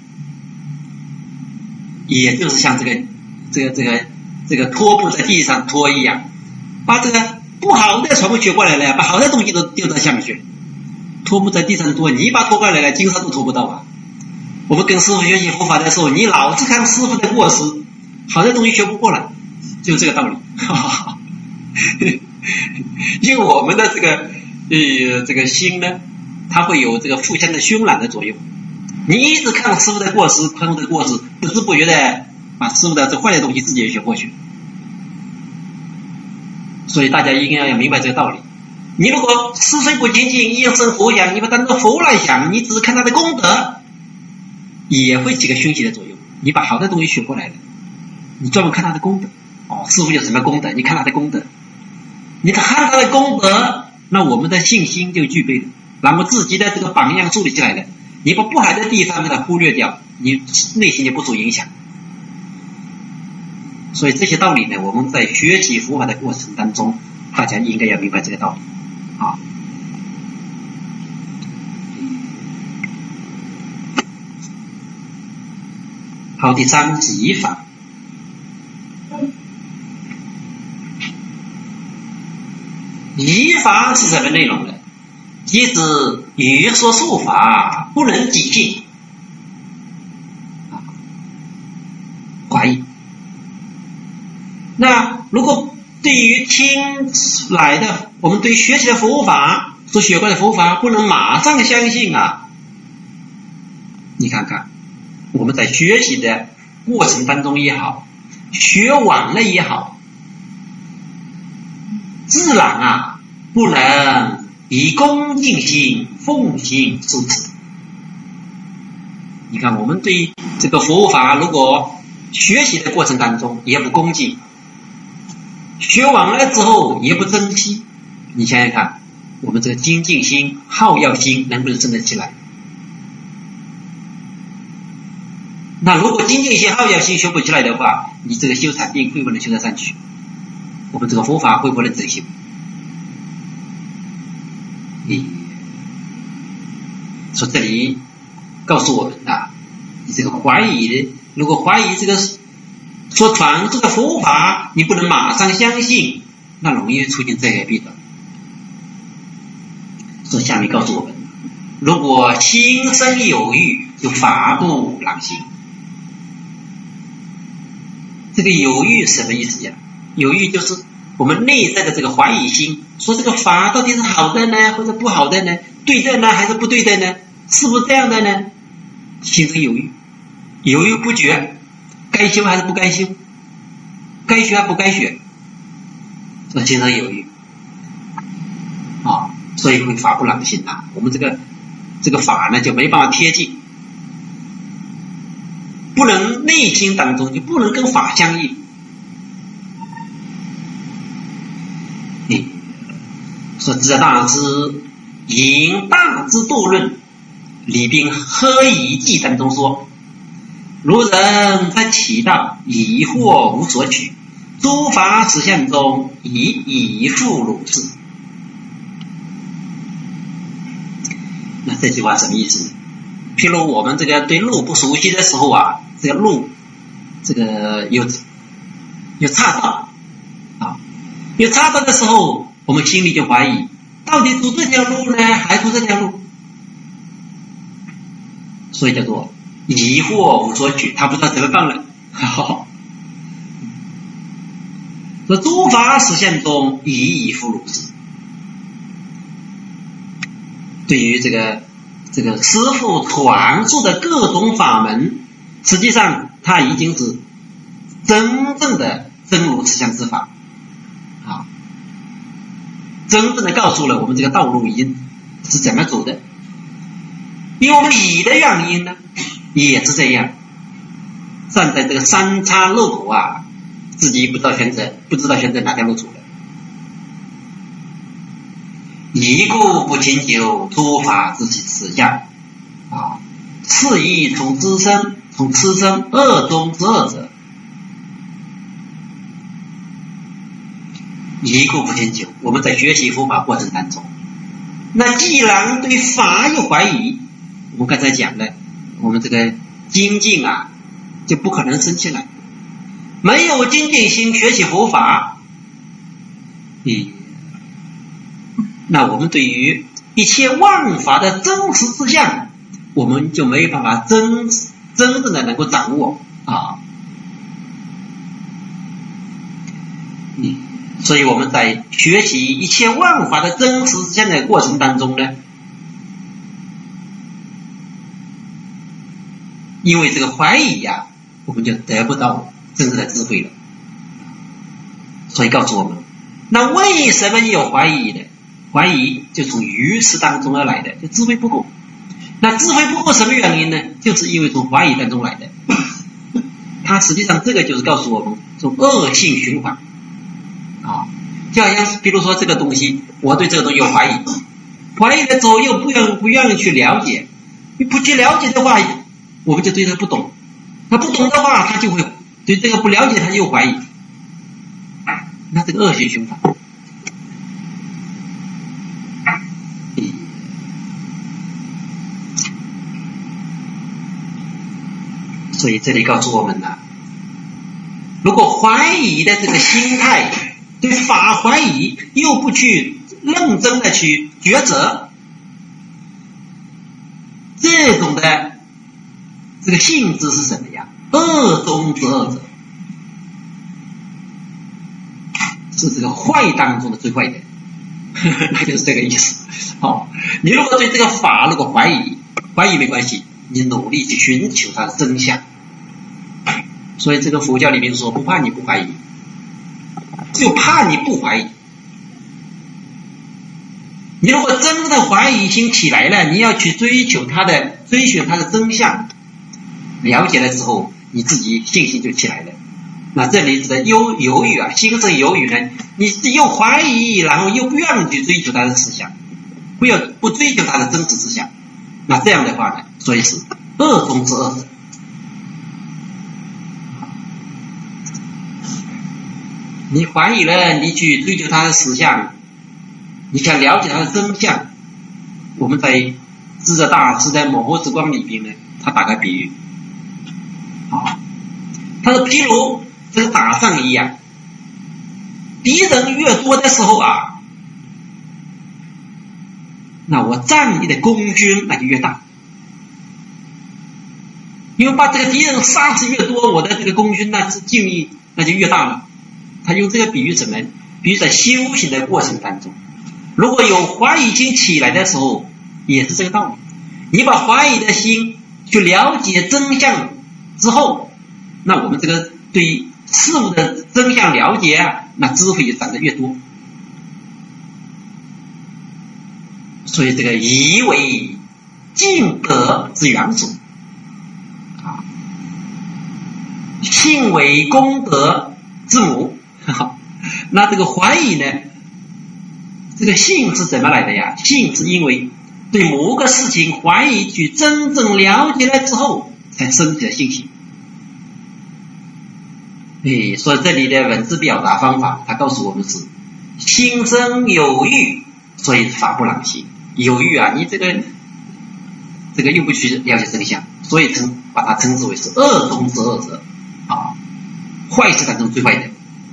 也就是像这个这个这个这个拖布在地上拖一样，把这个不好的全部学过来了，把好的东西都丢到下面去了。拖布在地上拖，泥巴拖过来了，金沙都拖不到啊。我们跟师父学习佛法的时候，你老是看师父的过失，好的东西学不过来，就这个道理。 因为我们的这个呃这个心呢，它会有这个互相的熏染的作用。你一直看师傅的过失，看这个过失，不知不觉的把师傅的这坏的东西自己也学过去。所以大家一定要明白这个道理。你如果思维不精进，一生佛想，你把它当做佛来想，你只是看他的功德，也会起个熏习的作用。你把好的东西学过来了，你专门看他的功德。哦，师傅有什么功德？你看他的功德，你看他的功德，那我们的信心就具备了，然后自己的这个榜样树立起来了。你把不好的地方给它忽略掉，你内心就不受影响。所以这些道理呢，我们在学习佛法的过程当中，大家应该要明白这个道理啊。好，第三是依法。依法是什么内容呢？即是语说术法不能即兴，怀疑。那如果对于听来的，我们对学习的佛法所学过的佛法不能马上相信啊，你看看我们在学习的过程当中也好，学完了也好，自然啊不能以恭敬心奉行受持。你看我们对这个佛法如果学习的过程当中也不恭敬，学完了之后也不珍惜，你想想看，我们这个精进心好要心能不能生得起来？那如果精进心好要心学不起来的话，你这个修禅定会不能修得上去？我们这个佛法会不能执行？你说这里告诉我们啊，你这个怀疑的，如果怀疑这个所传这个佛法，你不能马上相信，那容易出现这个弊端。所以下面告诉我们，如果心生有欲，就法度难行。这个有欲什么意思呀？有欲就是我们内在的这个怀疑心，说这个法到底是好的呢，或者不好的呢？对的呢，还是不对的呢？是不是这样的呢？心生有欲，犹豫不决，该修还是不该修，该学还不该学，这心生有欲啊，所以会法不难行啊。我们这个这个法呢，就没办法贴近，不能内心当中就不能跟法相应。嗯，说智大师引大智度论里边何以记当中说，如人在其道，疑惑无所取，诸法实相中，以以复如是。那这句话什么意思呢？譬如我们这个对路不熟悉的时候啊，这个路这个有有岔道啊，有岔道的时候，我们心里就怀疑，到底走这条路呢，还走这条路？所以叫做疑惑无所取，他不知道怎么办了。说诸法实相中，以以复如是。对于这个这个师父传授的各种法门，实际上它已经是真正的真如实相之法啊，真正的告诉了我们这个道路已经是怎么走的。因为我们理的原因呢，也是这样，站在这个三岔路口啊，自己不知道选择，不知道选择哪条路走了。一故不勤求诸法之其实相啊，是以从知生从痴生二中之二者。一故不勤求，我们在学习佛法过程当中，那既然对法有怀疑，我们刚才讲的，我们这个精进啊，就不可能生起来。没有精进心学习佛法，嗯，那我们对于一切万法的真实之相，我们就没办法真真正的能够掌握啊。嗯， 所以我们在学习一切万法的真实现的过程当中呢，因为这个怀疑呀、啊，我们就得不到真正的智慧了。所以告诉我们，那为什么你有怀疑呢？怀疑就从愚痴当中而来的，就智慧不够。那智慧不够什么原因呢？就是因为从怀疑当中来的。它实际上这个就是告诉我们，从恶性循环啊，就好像比如说这个东西，我对这个东西有怀疑，怀疑了之后又不愿不愿意去了解，你不去了解的话，我们就对这个不懂，他不懂的话，他就会对这个不了解，他就怀疑，那这个恶性循环。所以这里告诉我们呢，如果怀疑的这个心态，对法怀疑，又不去认真的去抉择，这种的这个性质是什么呀？恶中之恶者，是这个坏当中的最坏的，那就是这个意思。好，你如果对这个法如果怀疑，怀疑没关系，你努力去寻求它的真相。所以这个佛教里面说，不怕你不怀疑，就怕你不怀疑。你如果真正的怀疑心起来了，你要去追求它的，追寻它的真相，了解了之后，你自己信心就起来了。那这里指的犹犹豫啊，心生犹豫呢，你又怀疑，然后又不愿意去追求它的思想，不要不追求它的真实思想，那这样的话呢，所以是恶中之恶者。你怀疑了，你去追求他的实相，你想了解他的真相。我们在智者大师在《模糊之光》里边呢，他打个比喻，啊，他说譬如这个打仗一样，敌人越多的时候啊，那我战力的功勋那就越大，因为把这个敌人杀死越多，我的这个功勋那是境力那就越大了。他用这个比喻什么？比喻在修行的过程当中，如果有怀疑心起来的时候，也是这个道理。你把怀疑的心去了解真相之后，那我们这个对事物的真相了解啊，那智慧就长得越多。所以这个疑为尽德之元首啊，信为功德之母。那这个怀疑呢，这个信是怎么来的呀？信是因为对某个事情怀疑，去真正了解了之后才生起了信心。哎，所以这里的文字表达方法，它告诉我们是心生有欲，所以法不朗行。有欲啊，你这个这个又不去了解真相，所以称把它称之为是恶中之恶者啊，坏事当中最坏的。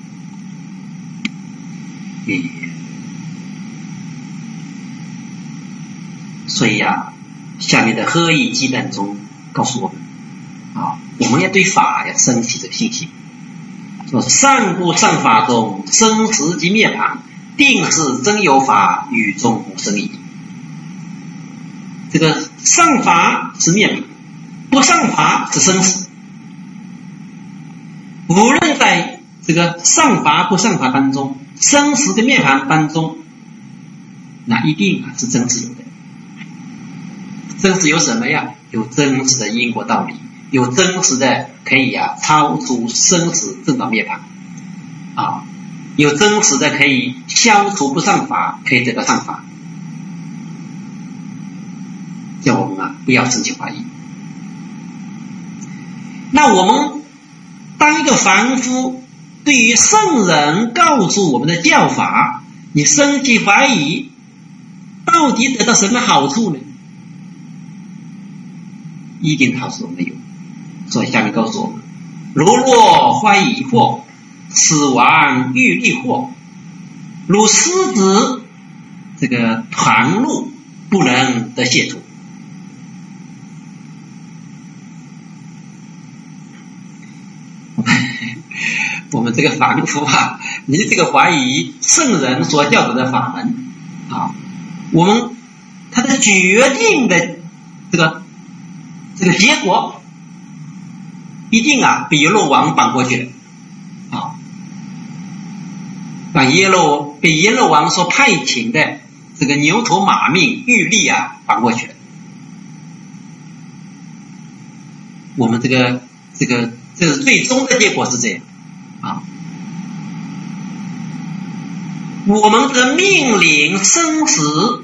所以啊，下面的合一基本中告诉我们啊，我们要对法要升起这个信心，说是上故上法中，生死即灭槃，定是真有法，与众无生矣。这个上法是灭槃，不上法是生死。无论在这个上法不上法当中，生死的灭槃当中，那一定啊是真实有的。真实有什么呀？有真实的因果道理，有真实的可以啊超出生死正道灭槃啊，有真实的可以消除不上法，可以得到上法。叫我们啊不要生起怀疑。那我们当一个凡夫，对于圣人告诉我们的教法，你生起怀疑，到底得到什么好处呢？一点好处都没有。所以下面告诉我们，如若怀疑惑，死亡欲力惑，如狮子这个团路，不能得解脱。 我们这个凡夫啊，你这个怀疑圣人所教导的法门啊，我们他的决定的这个这个结果，一定啊被阎罗王绑过去了啊，把耶罗被阎罗王所派遣的这个牛头马命玉历啊绑过去了。我们这个这个这是最终的结果是这样啊。我们的命令生死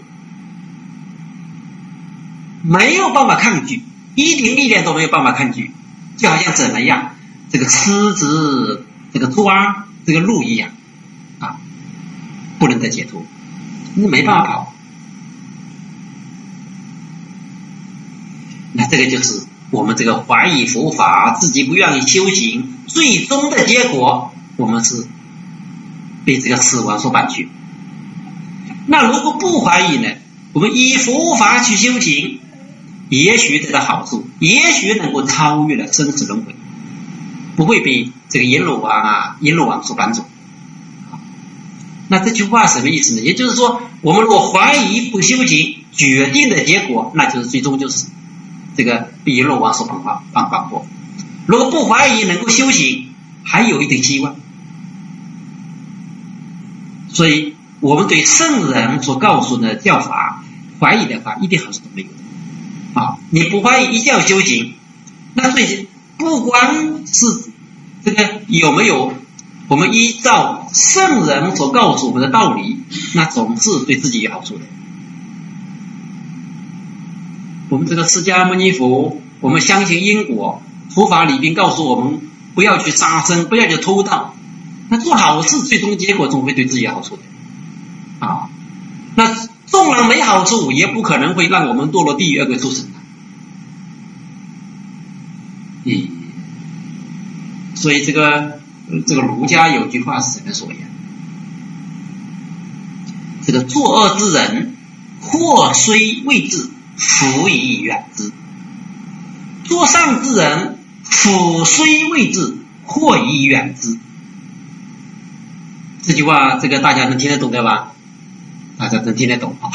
没有办法抗拒，一点力量都没有办法抗拒，就好像怎么样这个狮子这个抓这个鹿一样啊，不能得解脱，你没办法跑。那这个就是我们这个怀疑佛法，自己不愿意修行，最终的结果我们是被这个死亡所绑去。那如果不怀疑呢，我们以佛法去修行，也许得到好处，也许能够超越了生死轮回，不会被这个阎罗王啊阎罗王所绑走。那这句话什么意思呢？也就是说，我们如果怀疑不修行，决定的结果那就是最终就是这个被阎罗王所绑绑绑过。如果不怀疑能够修行，还有一点希望。所以我们对圣人所告诉的教法怀疑的话，一点好处都没有的啊！你不怀疑一定要修行，那最不光是这个有没有我们依照圣人所告诉我们的道理，那总是对自己有好处的。我们这个释迦牟尼佛，我们相信因果，佛法里边告诉我们不要去杀生，不要去偷盗，那做好事最终结果总会对自己有好处的啊。那纵然没好处，也不可能会让我们堕落地狱恶鬼畜生的。嗯，所以这个这个儒家有句话是怎么说呀？这个作恶之人，祸虽未至，福以远之；作善之人，福虽未至，祸以远之。这句话，这个大家能听得懂对吧？大家能听得懂啊？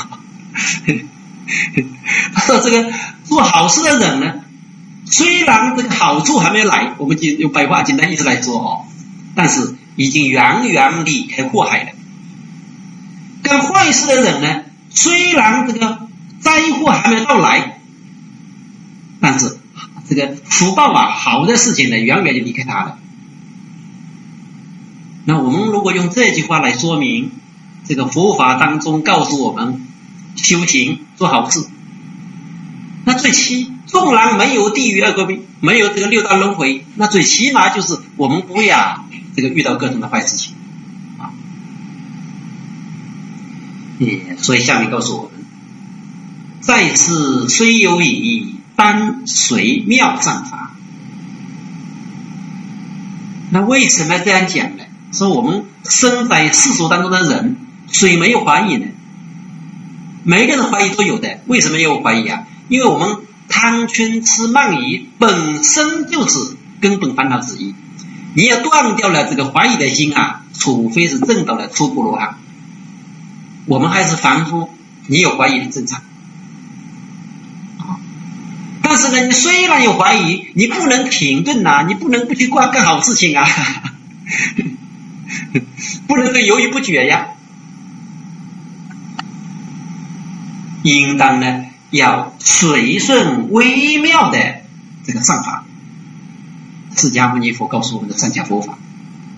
他说这个做好事的人呢，虽然这个好处还没来，我们就用白话简单意思来说哦，但是已经远远离开祸害了。干坏事的人呢，虽然这个灾祸还没到来，但是这个福报啊，好的事情呢，远远就离开他了。那我们如果用这句话来说明这个佛法当中告诉我们修行做好事，那最起纵然没有地狱恶鬼，没有这个六道轮回，那最起码就是我们不会啊这个遇到各种的坏事情啊。嗯，所以下面告诉我们，在此虽有矣，当随妙善法。那为什么这样讲呢？说我们生在世俗当中的人，谁没有怀疑呢？每个人怀疑都有的。为什么有怀疑啊？因为我们贪嗔痴慢疑本身就是根本烦恼之一。你要断掉了这个怀疑的心啊，除非是证到了初步罗汉。我们还是凡夫，你有怀疑很正常。但是呢，你虽然有怀疑，你不能停顿啊，你不能不去干干好事情啊，不能够犹豫不决呀。应当呢，要随顺微妙的这个善法，释迦牟尼佛告诉我们的善巧佛法。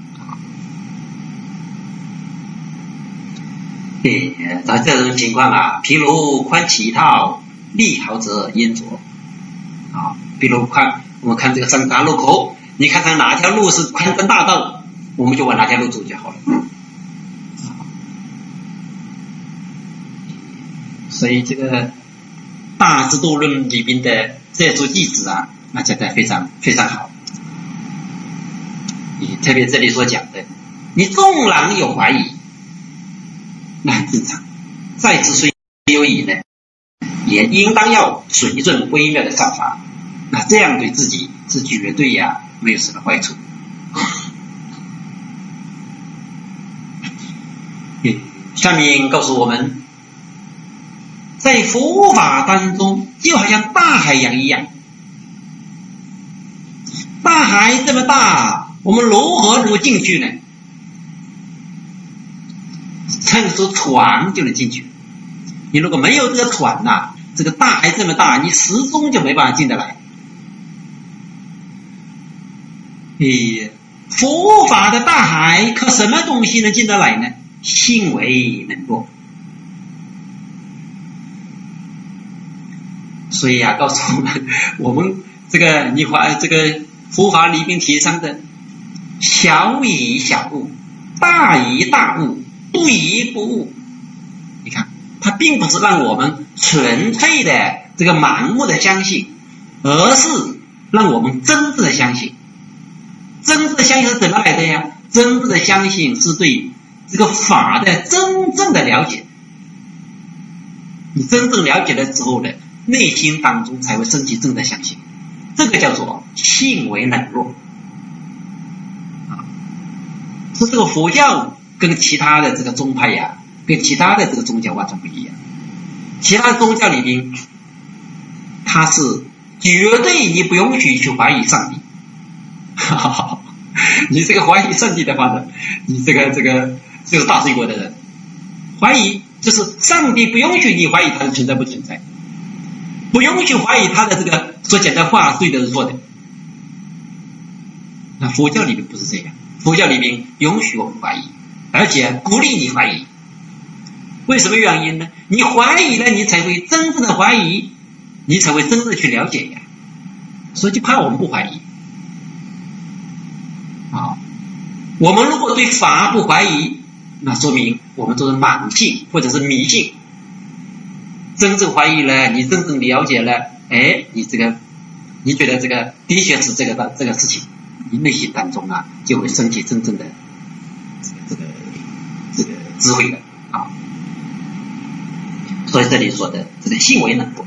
对，在这种情况啊，譬如宽其道，利好者焉着。啊，比如看我们看这个三岔路口，你看看哪条路是宽宽大道，我们就往哪条路走就好了。所以这个大智度论里边的这组句子啊，那讲得非常非常好。特别这里所讲的，你纵然有怀疑，那很正常。在此虽有疑呢，也应当要随顺微妙的善法，那这样对自己是绝对呀、啊、没有什么坏处。 下面告诉我们，在佛法当中就好像大海洋一样，大海这么大，我们如何能够进去呢？乘坐船就能进去。你如果没有这个船呐、啊，这个大海这么大，你始终就没办法进得来。诶，佛法的大海靠什么东西能进得来呢？信为能落。所以啊，告诉我们，我们这个你华这个佛法里面提倡的小以小悟，大以大悟，不以不悟。你看，它并不是让我们纯粹的这个盲目的相信，而是让我们真正的相信。真正的相信是怎么来的呀？真正的相信是对这个法的真正的了解。你真正了解了之后呢，内心当中才会升起真的相信，这个叫做信为能落。啊，是这个佛教跟其他的这个宗派呀，跟其他的这个宗教完全不一样。其他宗教里边，它是绝对你不允许去怀疑上帝。哈哈哈，你这个怀疑上帝的话呢，你这个这个就是大罪国的人。怀疑就是上帝不允许你怀疑他的存在不存在，不允许怀疑他的这个所讲的话对的是错的。那佛教里面不是这样，佛教里面允许我们怀疑，而且鼓励你怀疑。为什么原因呢？你怀疑了，你才会真正的怀疑，你才会真正的去了解呀。所以就怕我们不怀疑。啊，我们如果对法不怀疑，那说明我们都是盲信或者是迷信。真正怀疑了，你真正了解了，哎，你这个，你觉得这个的确是这个的这个事情，你内心当中啊就会升起真正的这个这个这个智慧了啊。所以这里说的这个信为能落，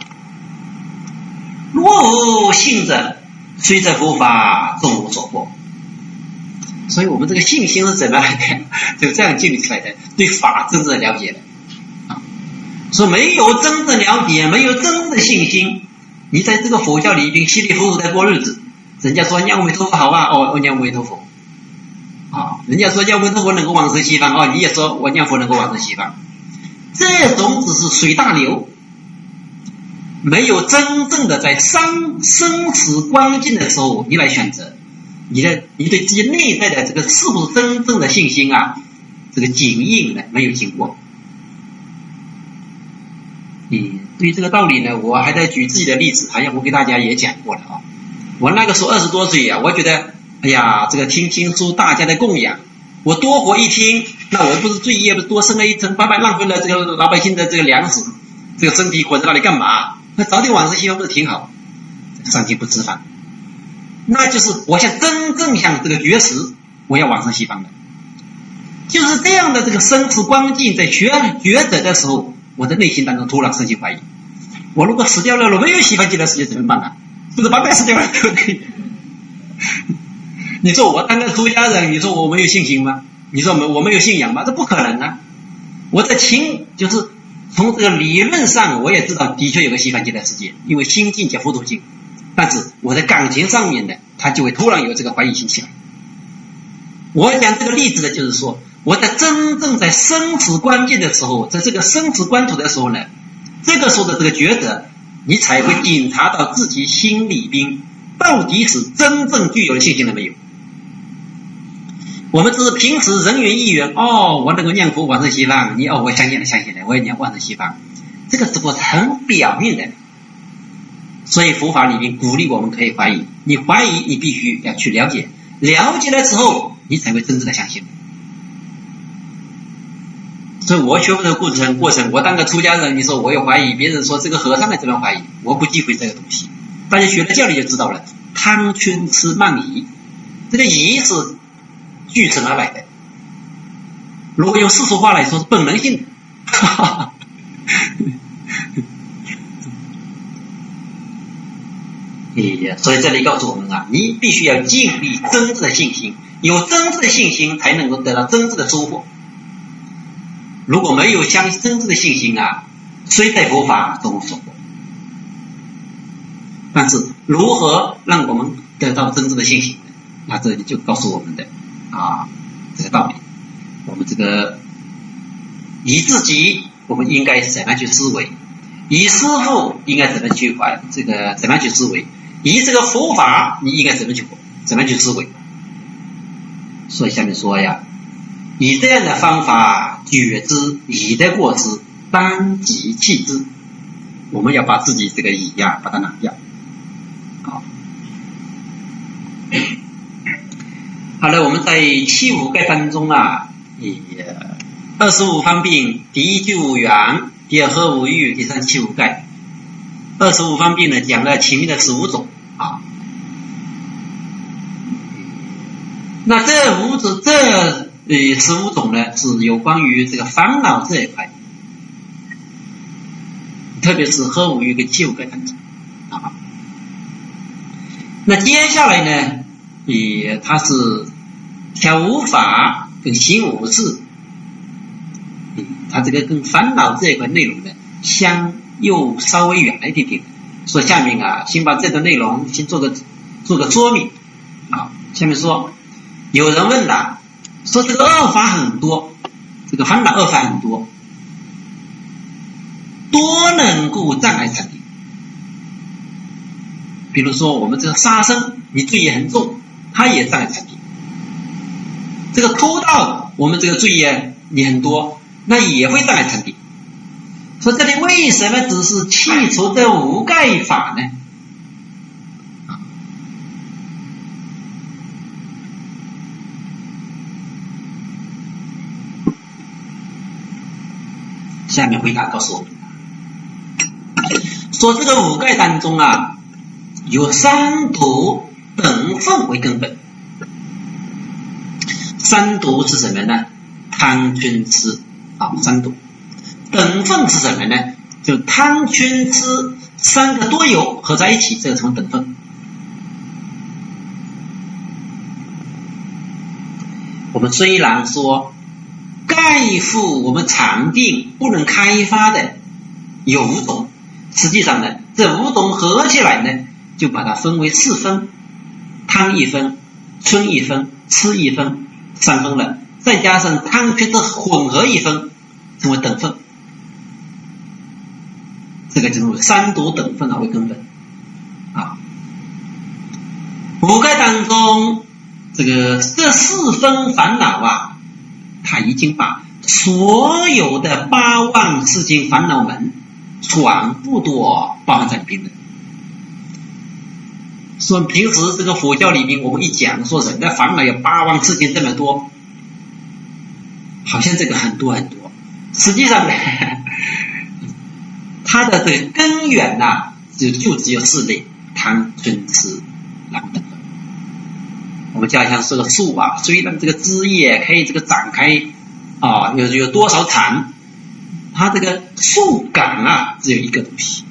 若无信者，虽则佛法终无所获。所以我们这个信心是怎么来的？就这样建立起来的，对法真正了解的啊。说没有真正了解，没有真正的信心，你在这个佛教里边稀里糊涂在过日子。人家说念阿弥陀佛好啊，哦，我念阿弥陀佛啊。人家说念阿弥陀佛能够往生西方，哦，你也说我念佛能够往生西方。这种只是随大流，没有真正的在生生死关键的时候，你来选择。你的你对自己内在的这个是不是真正的信心啊？这个检验呢没有经过。嗯，对于这个道理呢，我还在举自己的例子，好像我给大家也讲过了啊。我那个时候二十多岁啊，我觉得，哎呀，这个听经书大家的供养，我多活一听，那我不是罪业，不是多生了一层，白白浪费了这个老百姓的这个粮食，这个身体活在那里干嘛？那早点往生西方不是挺好？上天不知法。那就是我想真正想这个绝食，我要往生西方的，就是这样的这个生死关键在抉抉择的时候，我的内心当中突然升起怀疑：我如果死掉了，我没有西方极乐世界怎么办啊？不是白白死掉了对不对？你说我当个出家人，你说我没有信心吗？你说我没有信仰吗？这不可能啊！我的情就是从这个理论上我也知道的确有个西方极乐世界，因为心境叫佛土境。但是我在感情上面呢，他就会突然有这个怀疑心起来。我讲这个例子呢，就是说我在真正在生死关键的时候，在这个生死关头的时候呢，这个时候的这个抉择，你才会检查到自己心里边到底是真正具有信心了没有。我们只是平时人云亦云，哦，我能够念佛往生西方，你哦，我相信了，相信了，我也念往生西方，这个只不过是很表面的。所以佛法里面鼓励我们可以怀疑，你怀疑你必须要去了解，了解了之后你才会真正的相信。所以我学佛的过程过程，我当个出家人，你说我有怀疑，别人说这个和尚也怎么怀疑，我不忌讳这个东西。大家学了教理就知道了，贪嗔痴慢疑，这个疑是俱生而来的，如果用世俗话来说是本能性的。哈哈哈。所以这里告诉我们啊，你必须要建立真正的信心，有真正的信心才能够得到真正的收获。 如果没有相真正的信心啊，虽在佛法都无所获。但是如何让我们得到真正的信心呢？那这里就告诉我们的啊这个道理。我们这个以自己，我们应该怎样去思维？以师父应该怎么去怀这个怎样去思维？以这个佛法你应该怎么去怎么去思维？所以下面说呀，以这样的方法觉之，以得过之，当即弃之。我们要把自己这个以呀、啊、把它拿掉。好，好了，我们在七五盖当中啊，以二十五方病，第一具五缘，第二合五欲，第三七五盖。二十五方病呢，讲了前面的十五种啊。那这五种这呃十五种呢，是有关于这个烦恼这一块，特别是合五欲跟七五盖当中啊。那接下来呢，也它是调五法跟行五事，嗯，它这个跟烦恼这一块内容呢，相又稍微远了一点点。所以下面啊，先把这个内容先做个做个说明啊。下面说，有人问了，说这个恶法很多，这个烦恼恶法很多，多能够障碍成立。比如说我们这个杀生，你罪业很重，它也障碍成立。这个偷盗，我们这个罪业也很多，那也会障碍成立。说这里为什么只是去除这五盖法呢？下面回答告诉我们，说这个五盖当中啊，有三毒等分为根本。三毒是什么呢？贪嗔痴啊，三毒。等分是什么呢？就贪嗔痴三个多有合在一起，这个成等分。我们虽然说盖覆我们禅定不能开发的有五种，实际上呢，这五种合起来呢，就把它分为四分，贪一分，嗔一分，痴一分，三分了，再加上贪嗔痴混合一分，成为等分。这个就是三毒等分啊为根本啊。五盖当中，这个这四分烦恼啊，他已经把所有的八万世间烦恼门全部都包含在里边的。说平时这个佛教里面，我们一讲说人的烦恼有八万世间这么多，好像这个很多很多，实际上呢，它的这个根源呐、啊，就就只有四类：贪、嗔、痴、懒等。我们就好像这个树啊，虽然这个枝叶可以这个展开啊，有有多少蚕，它这个树干啊，只有一个东西。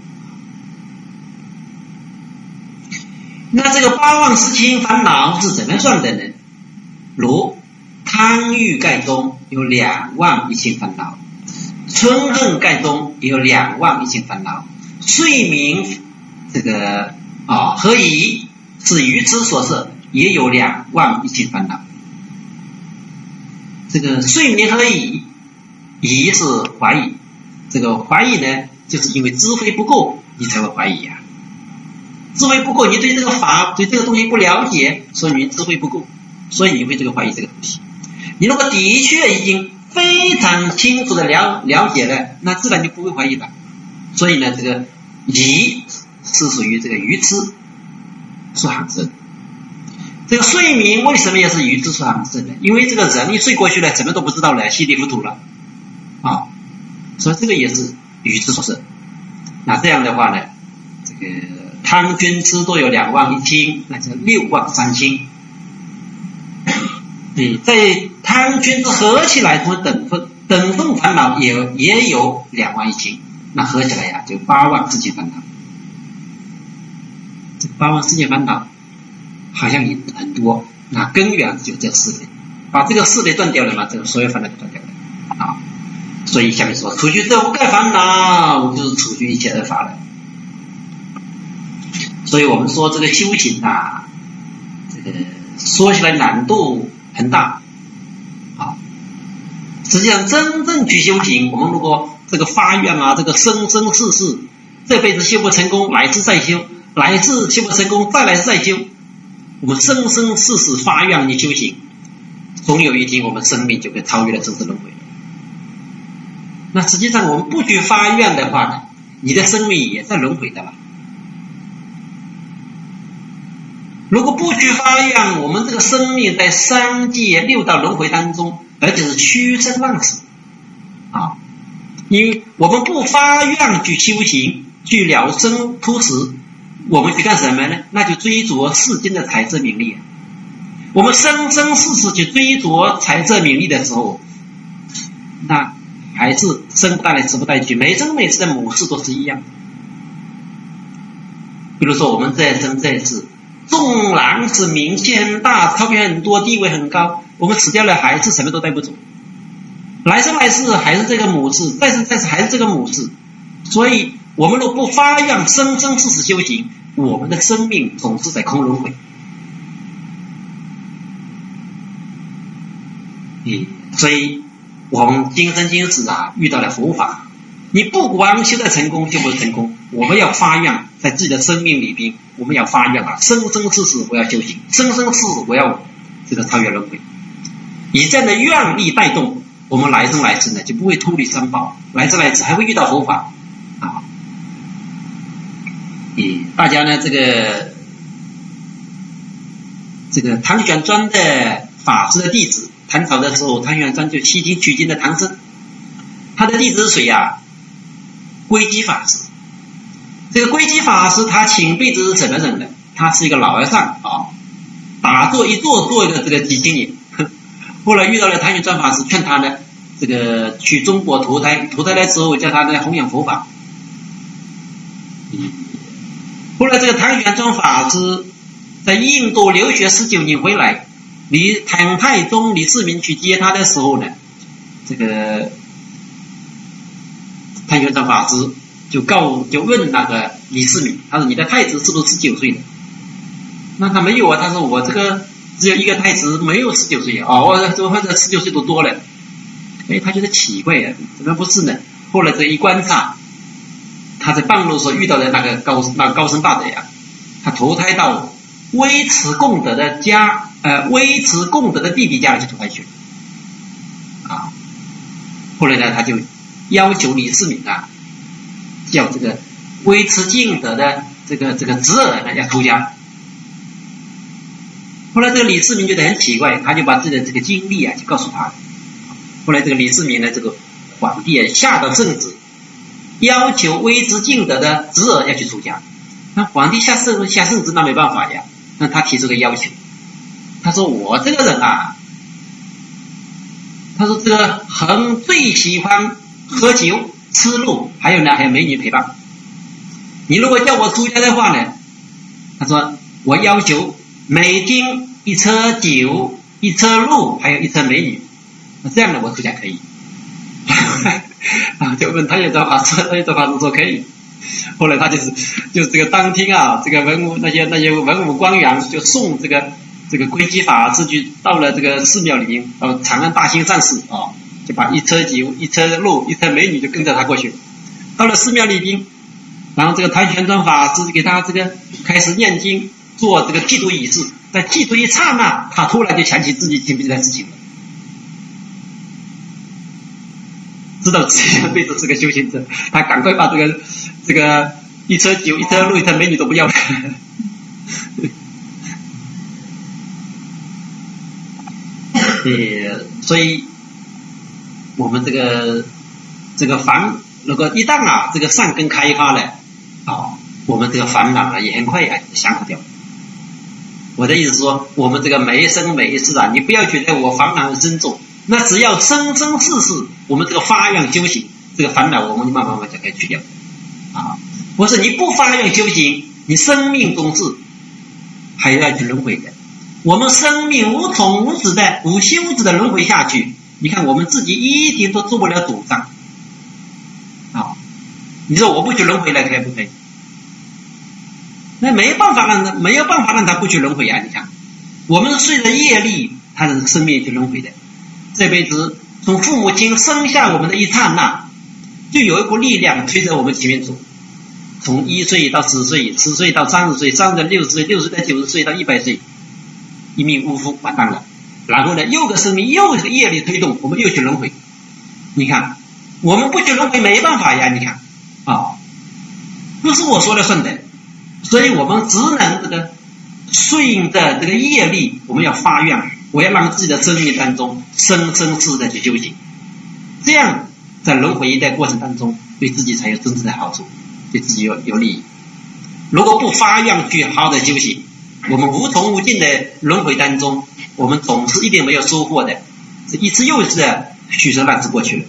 那这个八万世间烦恼是怎么算的呢？如贪欲盖中有两万一千烦恼。嗔恨盖中也有两万一千烦恼，睡眠这个啊何以是愚痴所摄，也有两万一千烦恼。这个睡眠何以，疑是怀疑，这个怀疑呢，就是因为智慧不够，你才会怀疑呀、啊。智慧不够，你对这个法对这个东西不了解，所以你智慧不够，所以你会这个怀疑这个东西。你如果的确已经非常清楚的了了解了，那自然就不会怀疑了。所以呢，这个疑是属于这个愚痴所含摄。这个睡眠为什么也是愚痴所含摄的？因为这个人一睡过去了，什么都不知道了，稀里糊涂了啊，所以这个也是愚痴所摄。那这样的话呢，这个贪嗔痴都有两万一千，那就六万三千。对，在贪嗔痴合起来成等分，等分烦恼也有也有两万一千，那合起来呀、啊、就八万世间烦恼。这八万世间烦恼好像也很多，那根源就这四类，把这个四类断掉了嘛，这个所有烦恼就断掉了啊。 所以下面说，除去这五盖烦恼，就是除去一切恶法了。所以我们说这个修行啊，这个说起来难度很大啊。实际上真正去修行，我们如果这个发愿啊，这个生生世世这辈子修不成功，来世再修，来世修不成功，再来世再修，我们生生世世发愿去修行，总有一天我们生命就会超越了生死轮回。那实际上我们不去发愿的话呢，你的生命也在轮回的了。如果不去发愿，我们这个生命在三界六道轮回当中，而且是屈身忘死啊！因为我们不发愿去修行，去了生脱死，我们去干什么呢？那就追逐世间的财色名利啊！我们生生世世去追逐财色名利的时候，那还是生不带来死不带去，每生每世的模式都是一样的。比如说我们这一生这一世，纵然是名气很大，钞票很多，地位很高，我们死掉了还是什么都带不走，来生来世还是这个模式，再生再世还是这个模式。所以我们若不发愿生生世世修行，我们的生命总是在空轮回。嗯，所以我们今生今世啊，遇到了佛法，你不光修得成功就不成功，我们要发愿，在自己的生命里边，我们要发愿啊，生生世世我要修行，生生世世我要这个超越轮回。以这样的愿力带动，我们来生来世呢就不会脱离三宝，来生来世还会遇到佛法啊。嗯，大家呢这个这个唐玄奘的法师的弟子，唐朝的时候，唐玄奘就西天取经的唐僧，他的弟子是谁啊？归基法师。这个归基法师他请辈子是什么人呢？他是一个老和尚啊，打坐一坐做一个这个几千年。后来遇到了唐玄奘法师，劝他呢这个去中国投胎，投胎的时候叫他呢弘扬佛法。后来这个唐玄奘法师在印度留学十九年回来，李唐太宗李世民去接他的时候呢，这个唐玄奘法师就告就问那个李世民，他说你的太子是不是十九岁的？那他没有啊，他说我这个只有一个太子，没有十九岁啊，哦，或者十九岁都多了。哎，他觉得奇怪啊，怎么不是呢？后来这一观察，他在半路所遇到的那个高那个高僧大德呀，他投胎到微慈功德的家，呃，微慈功德的弟弟家里去投胎去了啊。后来呢，他就要求李世民啊，叫这个微慈敬德的这个这个侄儿呢要出家。后来这个李世民觉得很奇怪，他就把自己的这个经历啊就告诉他。后来这个李世民呢，这个皇帝啊下到圣旨，要求微慈敬德的侄儿要去出家。那皇帝下圣下圣旨，那没办法呀，那他提出个要求，他说我这个人啊，他说这个很最喜欢喝酒吃肉，还有呢还有美女陪伴。你如果叫我出家的话呢，他说我要求每天一车酒一车肉还有一车美女，那这样的我出家可以。啊，就问他有这法师，他有这法师说可以。后来他就是就这个当天啊，这个文武那些那些文武官员就送这个这个归基法师去到了这个寺庙里面，到长安大兴善寺啊，就把一车酒一车肉一车美女就跟着他过去了。到了寺庙里边，然后这个唐玄奘法师给他这个开始念经，做这个剃度仪式。在剃度一刹那，他突然就想起自己经历的事情了，知道自己这辈子是个修行者，他赶快把这个这个一车酒一车肉一车美女都不要了。呃，所以我们这个这个烦，如果一旦啊这个善根开发了啊，我们这个烦恼啊也很快啊降服掉。我的意思是说，我们这个每一生每一世啊，你不要觉得我烦恼很深重，那只要生生世世我们这个发愿修行，这个烦恼我们慢慢慢就可以去掉啊。不是你不发愿修行，你生命中是还要去轮回的。我们生命无从无止的无休止的轮回下去，你看我们自己一点都做不了主张你说我不去轮回了，可以不可以？那没办法让他，没有办法让他不去轮回啊！你看，我们随着业力，他的生命去轮回的。这辈子从父母亲生下我们的一刹那，就有一股力量推着我们前面走。从一岁到十岁，十岁到三十岁，三十到六十岁，六十到九十岁到一百岁，一命呜呼，完蛋了。然后呢，又个生命，又这个业力推动，我们又去轮回。你看，我们不去轮回没办法呀！你看啊，不是我说了算的，所以我们只能这个顺着这个业力，我们要发愿，我要让自己的生命当中生生世世的去修行，这样在轮回的过程当中，对自己才有真正的好处。对自己有有利益。如果不发愿去好好的修行，我们无穷无尽的轮回当中，我们总是一定没有收获的，是一次又一次的虚生烂次过去了。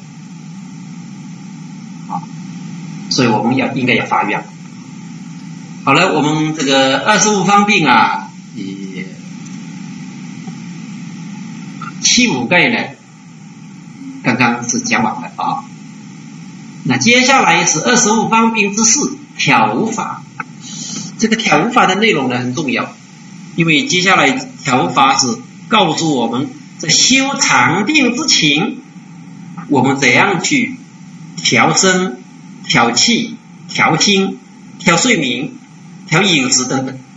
好，所以我们要应该要发愿。好了，我们这个二十五方病啊，也七五盖呢，刚刚是讲完了啊。那接下来是二十五方病之四，调无法。这个调无法的内容呢很重要，因为接下来调无法是告诉我们在修禅定之前，我们怎样去调身、调气、调心、调睡眠、调饮食等等，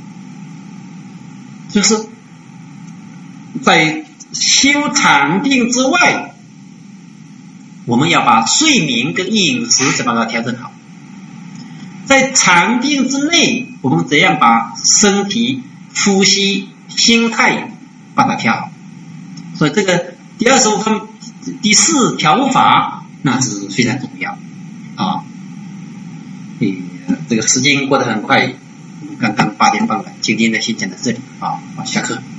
就是在修禅定之外，我们要把睡眠跟饮食怎么把它调整好。在禅定之内，我们怎样把身体、呼吸、心态把它调好。所以这个第二十五分第四调法那是非常重要啊。这个时间过得很快，刚刚八点半了，今天呢先讲到这里啊，好，下课。